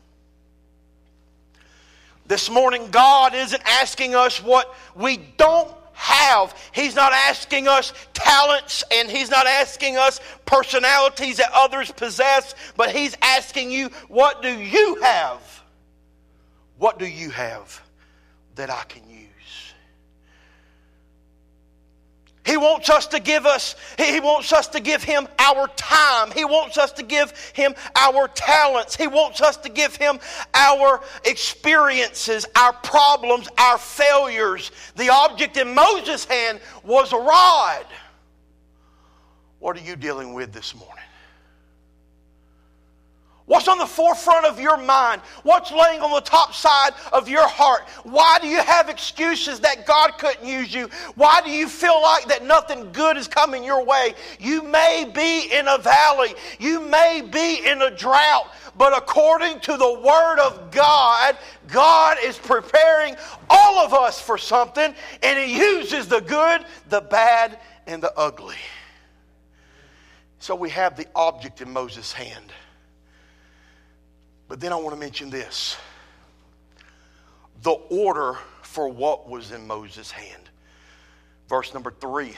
This morning, God isn't asking us what we don't have. He's not asking us talents, and He's not asking us personalities that others possess, but He's asking you, what do you have? What do you have that I can use? He wants us to give us, He wants us to give Him our time. He wants us to give Him our talents. He wants us to give Him our experiences, our problems, our failures. The object in Moses' hand was a rod. What are you dealing with this morning? What's on the forefront of your mind? What's laying on the top side of your heart? Why do you have excuses that God couldn't use you? Why do you feel like that nothing good is coming your way? You may be in a valley. You may be in a drought. But according to the Word of God, God is preparing all of us for something. And He uses the good, the bad, and the ugly. So we have the object in Moses' hand. But then I want to mention this. The order for what was in Moses' hand. Verse number three.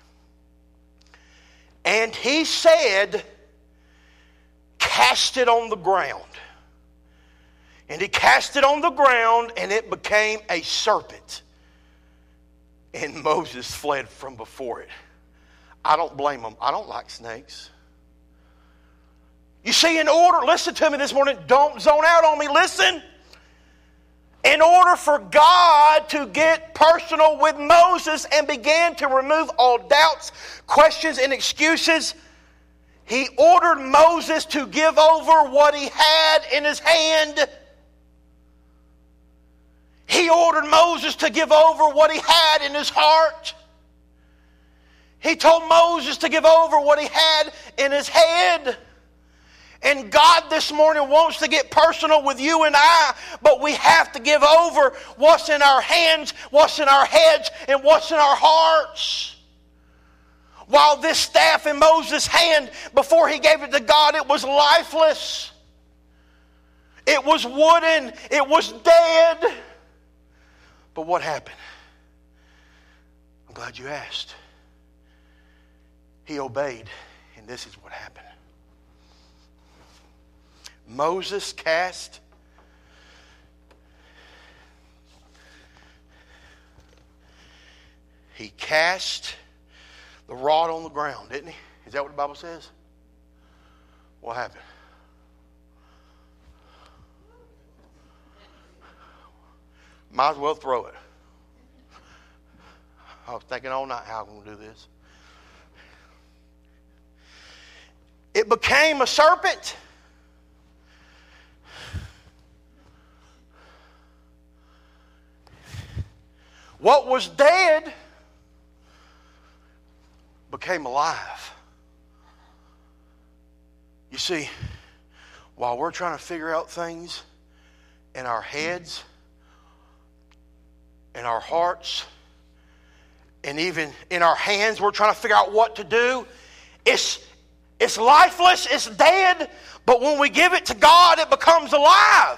And he said, cast it on the ground. And he cast it on the ground, and it became a serpent. And Moses fled from before it. I don't blame him. I don't like snakes. You see, in order, listen to me this morning, don't zone out on me, listen. In order for God to get personal with Moses and began to remove all doubts, questions, and excuses, He ordered Moses to give over what he had in his hand. He ordered Moses to give over what he had in his heart. He told Moses to give over what he had in his head. And God this morning wants to get personal with you and I, but we have to give over what's in our hands, what's in our heads, and what's in our hearts. While this staff in Moses' hand, before he gave it to God, it was lifeless. It was wooden. It was dead. But what happened? I'm glad you asked. He obeyed, and this is what happened. Moses cast he cast the rod on the ground, didn't he? Is that what the Bible says? What happened? Might as well throw it. I was thinking all night how I'm going to do this. It became a serpent. What was dead became alive. You see, while we're trying to figure out things in our heads, in our hearts, and even in our hands, we're trying to figure out what to do. It's, it's lifeless, it's dead, but when we give it to God, it becomes alive.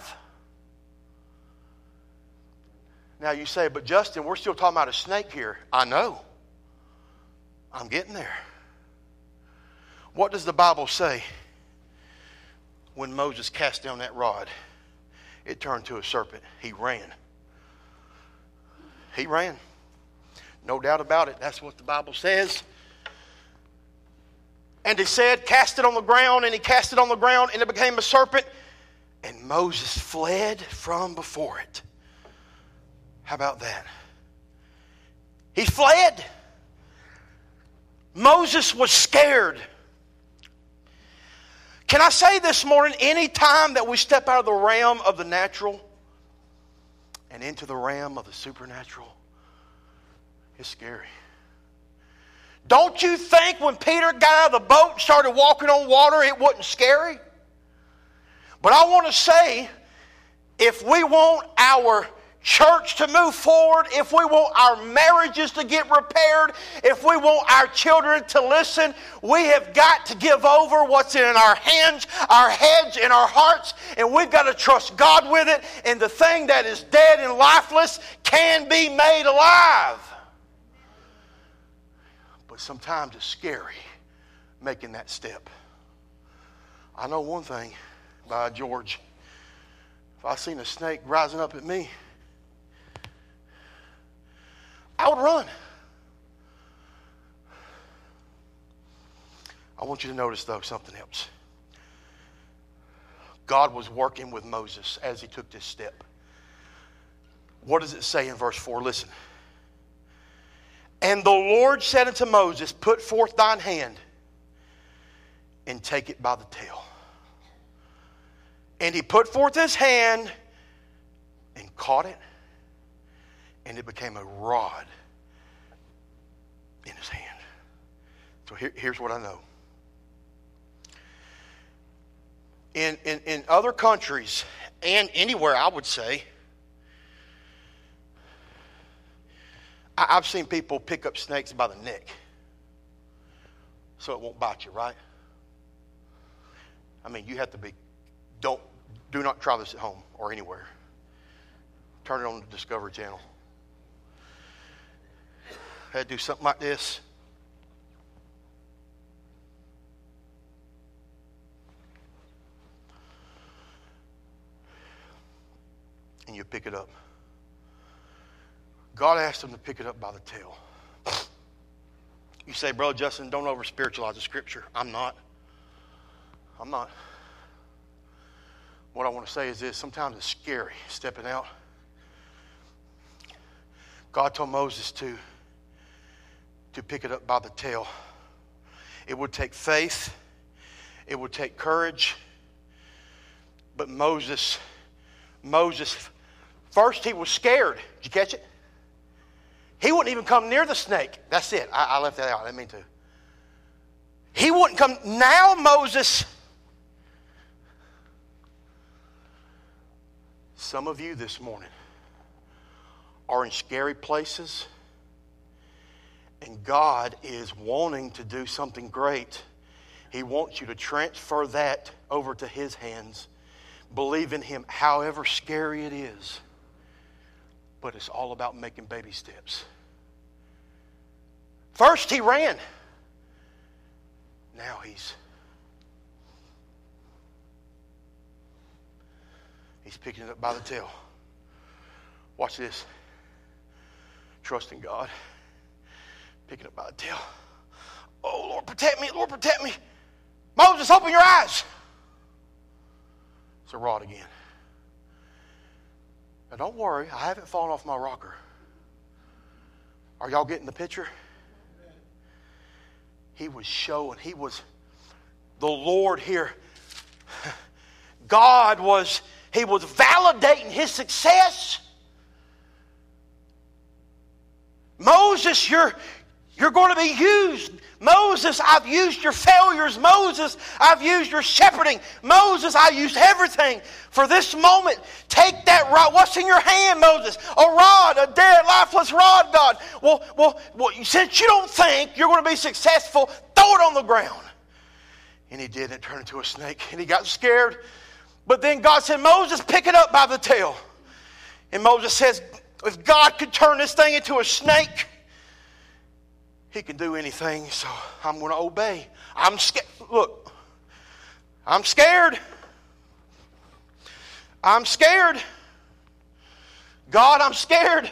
Now you say, but Justin, we're still talking about a snake here. I know. I'm getting there. What does the Bible say? When Moses cast down that rod, it turned to a serpent. He ran. He ran. No doubt about it. That's what the Bible says. And he said, cast it on the ground, and he cast it on the ground, and it became a serpent. And Moses fled from before it. How about that? He fled. Moses was scared. Can I say this morning, any time that we step out of the realm of the natural and into the realm of the supernatural, it's scary. Don't you think when Peter got out of the boat and started walking on water, it wasn't scary? But I want to say, if we want our church to move forward, if we want our marriages to get repaired, if we want our children to listen, we have got to give over what's in our hands, our heads, and our hearts, and we've got to trust God with it, and the thing that is dead and lifeless can be made alive. But sometimes it's scary making that step. I know one thing, by George, if I seen a snake rising up at me, I would run. I want you to notice, though, something else. God was working with Moses as he took this step. What does it say in verse four? Listen. And the Lord said unto Moses, put forth thine hand and take it by the tail. And he put forth his hand and caught it, and it became a rod in his hand. So here, here's what I know. In, in, in other countries, and anywhere I would say, I, I've seen people pick up snakes by the neck so it won't bite you, right? I mean, you have to be, don't, do not try this at home or anywhere. Turn it on the Discovery Channel. Had to do something like this. And you pick it up. God asked him to pick it up by the tail. You say, Brother Justin, don't over spiritualize the scripture. I'm not. I'm not. What I want to say is this. Sometimes it's scary stepping out. God told Moses to to pick it up by the tail. It would take faith. It would take courage. But Moses, Moses, first he was scared. Did you catch it? He wouldn't even come near the snake. That's it. I, I left that out. I didn't mean to. He wouldn't come. Now Moses. Some of you this morning are in scary places, and God is wanting to do something great. He wants you to transfer that over to His hands. Believe in Him, however scary it is. But it's all about making baby steps. First he ran. Now he's he's picking it up by the tail. Watch this. Trusting God. Picking it up by the tail. Oh, Lord, protect me. Lord, protect me. Moses, open your eyes. It's a rod again. Now, don't worry. I haven't fallen off my rocker. Are y'all getting the picture? He was showing. He was the Lord here. God was, He was validating His success. Moses, you're, you're going to be used. Moses, I've used your failures. Moses, I've used your shepherding. Moses, I used everything for this moment. Take that rod. What's in your hand, Moses? A rod, a dead, lifeless rod, God. Well, well, well, since you don't think you're going to be successful, throw it on the ground. And he did, and it turned into a snake. And he got scared. But then God said, Moses, pick it up by the tail. And Moses says, if God could turn this thing into a snake, He can do anything, so I'm going to obey. I'm scared. Look, I'm scared. I'm scared. God, I'm scared.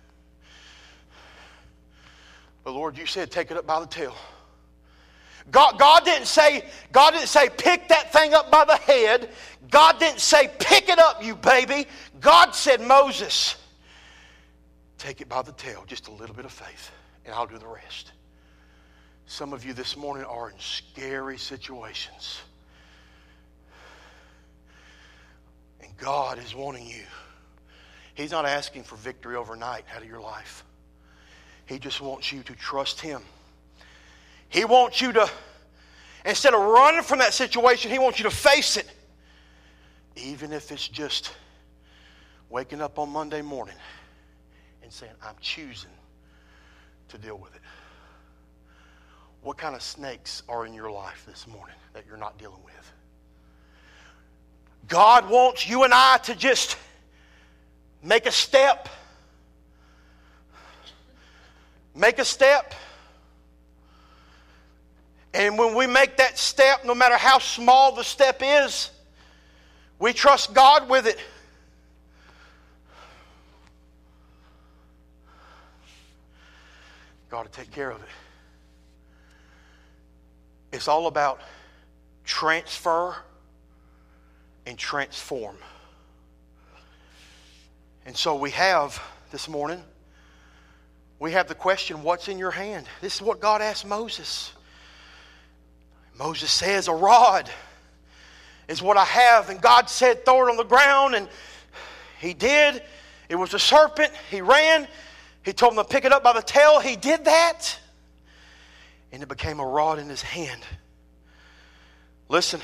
But Lord, you said take it up by the tail. God, God didn't say, God didn't say pick that thing up by the head. God didn't say pick it up, you baby. God said, Moses, take it by the tail. Just a little bit of faith, and I'll do the rest. Some of you this morning are in scary situations. And God is wanting you. He's not asking for victory overnight out of your life. He just wants you to trust Him. He wants you to, instead of running from that situation, He wants you to face it. Even if it's just waking up on Monday morning and saying, I'm choosing to deal with it. What kind of snakes are in your life this morning that you're not dealing with? God wants you and I to just make a step. Make a step. And when we make that step, no matter how small the step is, we trust God with it. God to take care of it. It's all about transfer and transform. And so we have this morning, we have the question, what's in your hand? This is what God asked Moses. Moses says, a rod is what I have. And God said, throw it on the ground. And he did. It was a serpent. He ran. He told him to pick it up by the tail. He did that. And it became a rod in his hand. Listen,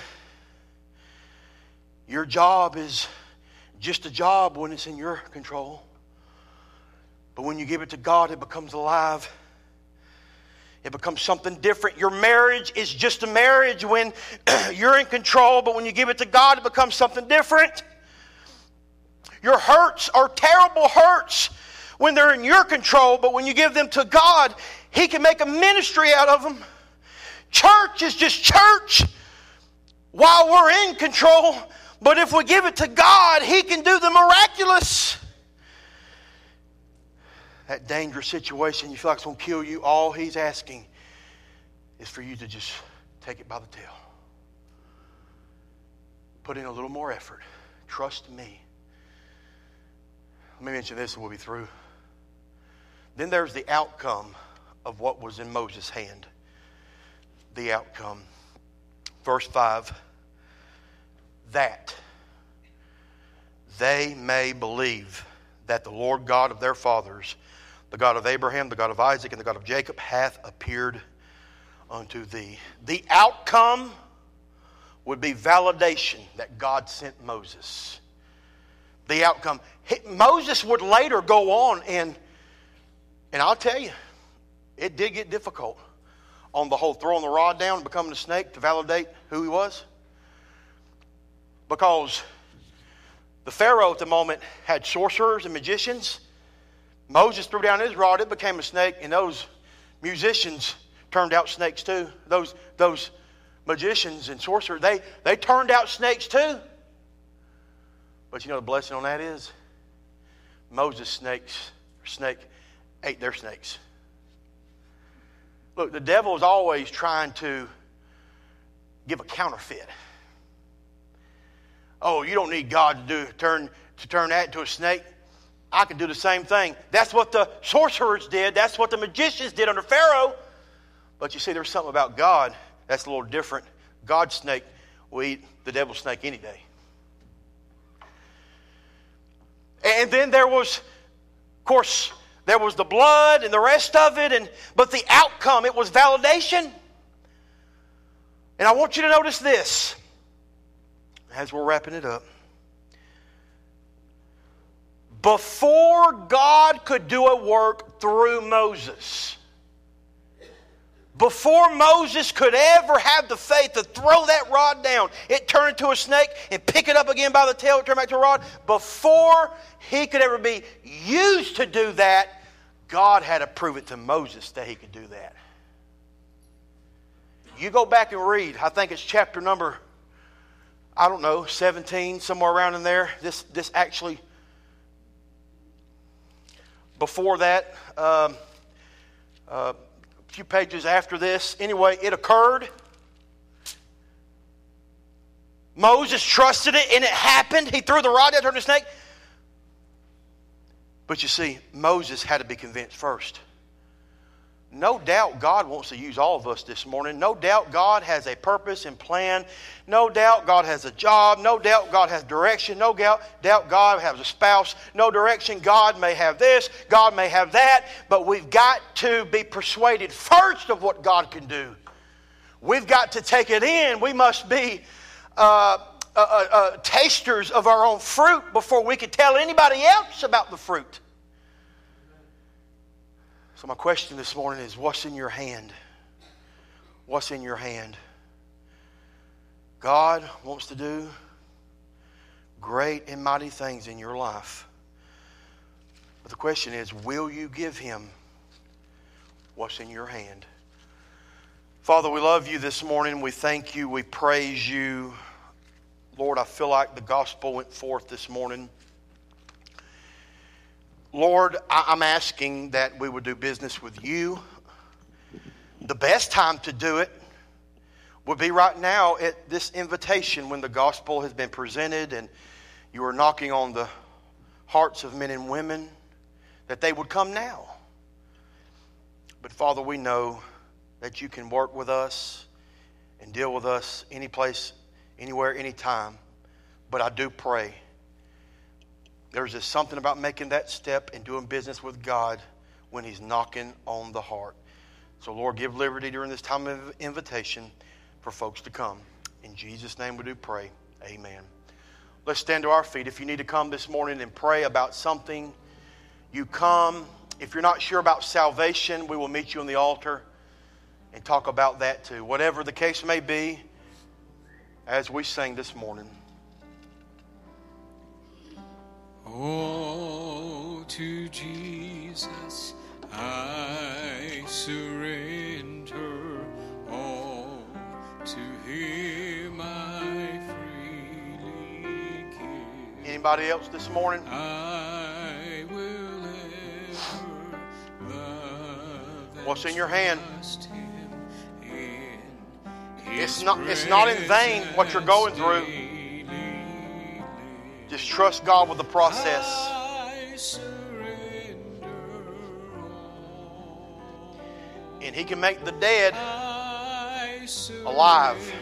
your job is just a job when it's in your control. But when you give it to God, it becomes alive. It becomes something different. Your marriage is just a marriage when you're in control, but when you give it to God, it becomes something different. Your hurts are terrible hurts when they're in your control, but when you give them to God, He can make a ministry out of them. Church is just church while we're in control, but if we give it to God, He can do the miraculous. That dangerous situation you feel like it's going to kill you, all He's asking is for you to just take it by the tail. Put in a little more effort. Trust me. Let me mention this and we'll be through. Then there's the outcome of what was in Moses' hand. The outcome. Verse five. That they may believe that the Lord God of their fathers, the God of Abraham, the God of Isaac, and the God of Jacob, hath appeared unto thee. The outcome would be validation that God sent Moses. The outcome. Moses would later go on and, and I'll tell you, it did get difficult on the whole throwing the rod down and becoming a snake to validate who he was. Because the Pharaoh at the moment had sorcerers and magicians. Moses threw down his rod, it became a snake, and those musicians turned out snakes too. Those, those magicians and sorcerers, they, they turned out snakes too. But you know the blessing on that is? Moses' snakes, snake ate their snakes. Look, the devil is always trying to give a counterfeit. Oh, you don't need God to do turn to turn that into a snake. I can do the same thing. That's what the sorcerers did. That's what the magicians did under Pharaoh. But you see, there's something about God that's a little different. God's snake will eat the devil's snake any day. And then there was, of course, there was the blood and the rest of it. And but the outcome, it was validation. And I want you to notice this as we're wrapping it up. Before God could do a work through Moses, before Moses could ever have the faith to throw that rod down, it turned into a snake, and pick it up again by the tail, it turned back to a rod. Before he could ever be used to do that, God had to prove it to Moses that he could do that. You go back and read, I think it's chapter number, I don't know, seventeen, somewhere around in there. This, this actually, before that, um, uh, a few pages after this. Anyway, it occurred. Moses trusted it and it happened. He threw the rod down, turned the snake. But you see, Moses had to be convinced first. No doubt God wants to use all of us this morning. No doubt God has a purpose and plan. No doubt God has a job. No doubt God has direction. No doubt God has a spouse. No direction. God may have this. God may have that. But we've got to be persuaded first of what God can do. We've got to take it in. We must be uh, uh, uh, uh, tasters of our own fruit before we could tell anybody else about the fruit. So my question this morning is, what's in your hand? What's in your hand? God wants to do great and mighty things in your life. But the question is, will you give Him what's in your hand? Father, we love You this morning. We thank You. We praise You. Lord, I feel like the gospel went forth this morning. Lord, I'm asking that we would do business with You. The best time to do it would be right now at this invitation when the gospel has been presented and You are knocking on the hearts of men and women, that they would come now. But Father, we know that You can work with us and deal with us any place, anywhere, anytime. But I do pray there's just something about making that step and doing business with God when He's knocking on the heart. So Lord, give liberty during this time of invitation for folks to come. In Jesus' name we do pray. Amen. Let's stand to our feet. If you need to come this morning and pray about something, you come. If you're not sure about salvation, we will meet you on the altar and talk about that too. Whatever the case may be, as we sing this morning. Oh, to Jesus I surrender all. To Him I freely give. Anybody else this morning? I will ever love. What's in your hand? In It's not, it's not in vain what you're going through. Just trust God with the process. I surrender all. And He can make the dead I surrender alive.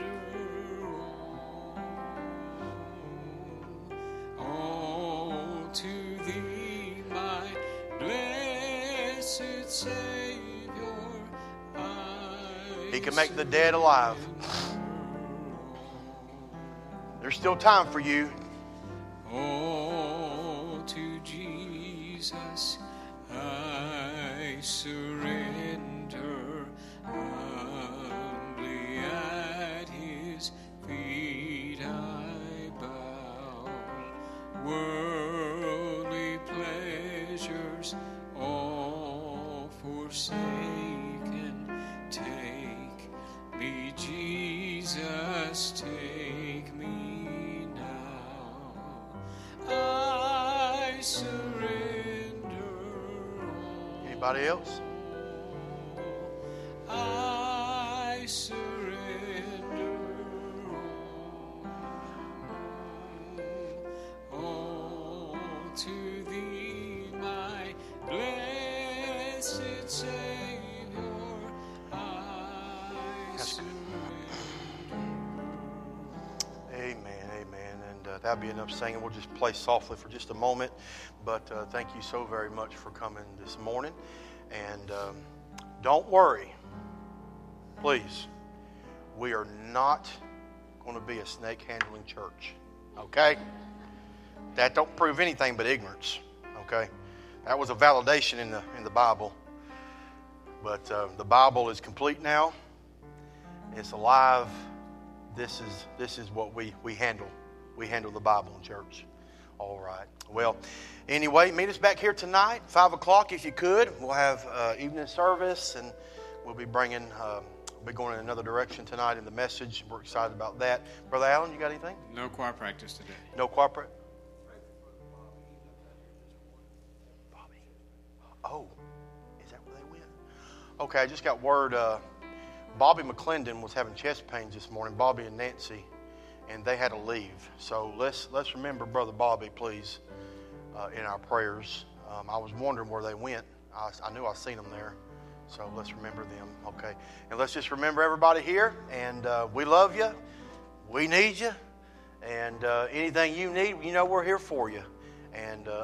all to Thee, my blessed Savior. I He can make the dead alive. There's still time for you. Oh, to Jesus I surrender, humbly at His feet I bow. Worldly pleasures all forsaken, take me, Jesus, take me. I surrender all. Anybody else? I surrender all. All to Thee, my blessed Savior, I surrender. That'll be enough singing. We'll just play softly for just a moment. But uh, thank you so very much for coming this morning. And um, don't worry. Please. We are not going to be a snake-handling church. Okay? That don't prove anything but ignorance. Okay? That was a validation in the in the Bible. But uh, the Bible is complete now. It's alive. This is this is what we, we handle. We handle the Bible in church. All right. Well, anyway, meet us back here tonight, five o'clock if you could. We'll have uh, evening service, and we'll be bringing, uh, we'll be going in another direction tonight in the message. We're excited about that. Brother Allen, you got anything? No choir practice today. No choir practice? Bobby. Oh, is that where they went? Okay, I just got word. Uh, Bobby McClendon was having chest pains this morning, Bobby and Nancy. And they had to leave. So let's let's remember Brother Bobby, please, uh, in our prayers. Um, I was wondering where they went. I, I knew I seen them there. So let's remember them, okay? And let's just remember everybody here. And uh, we love you. We need you. And uh, anything you need, you know we're here for you. And uh,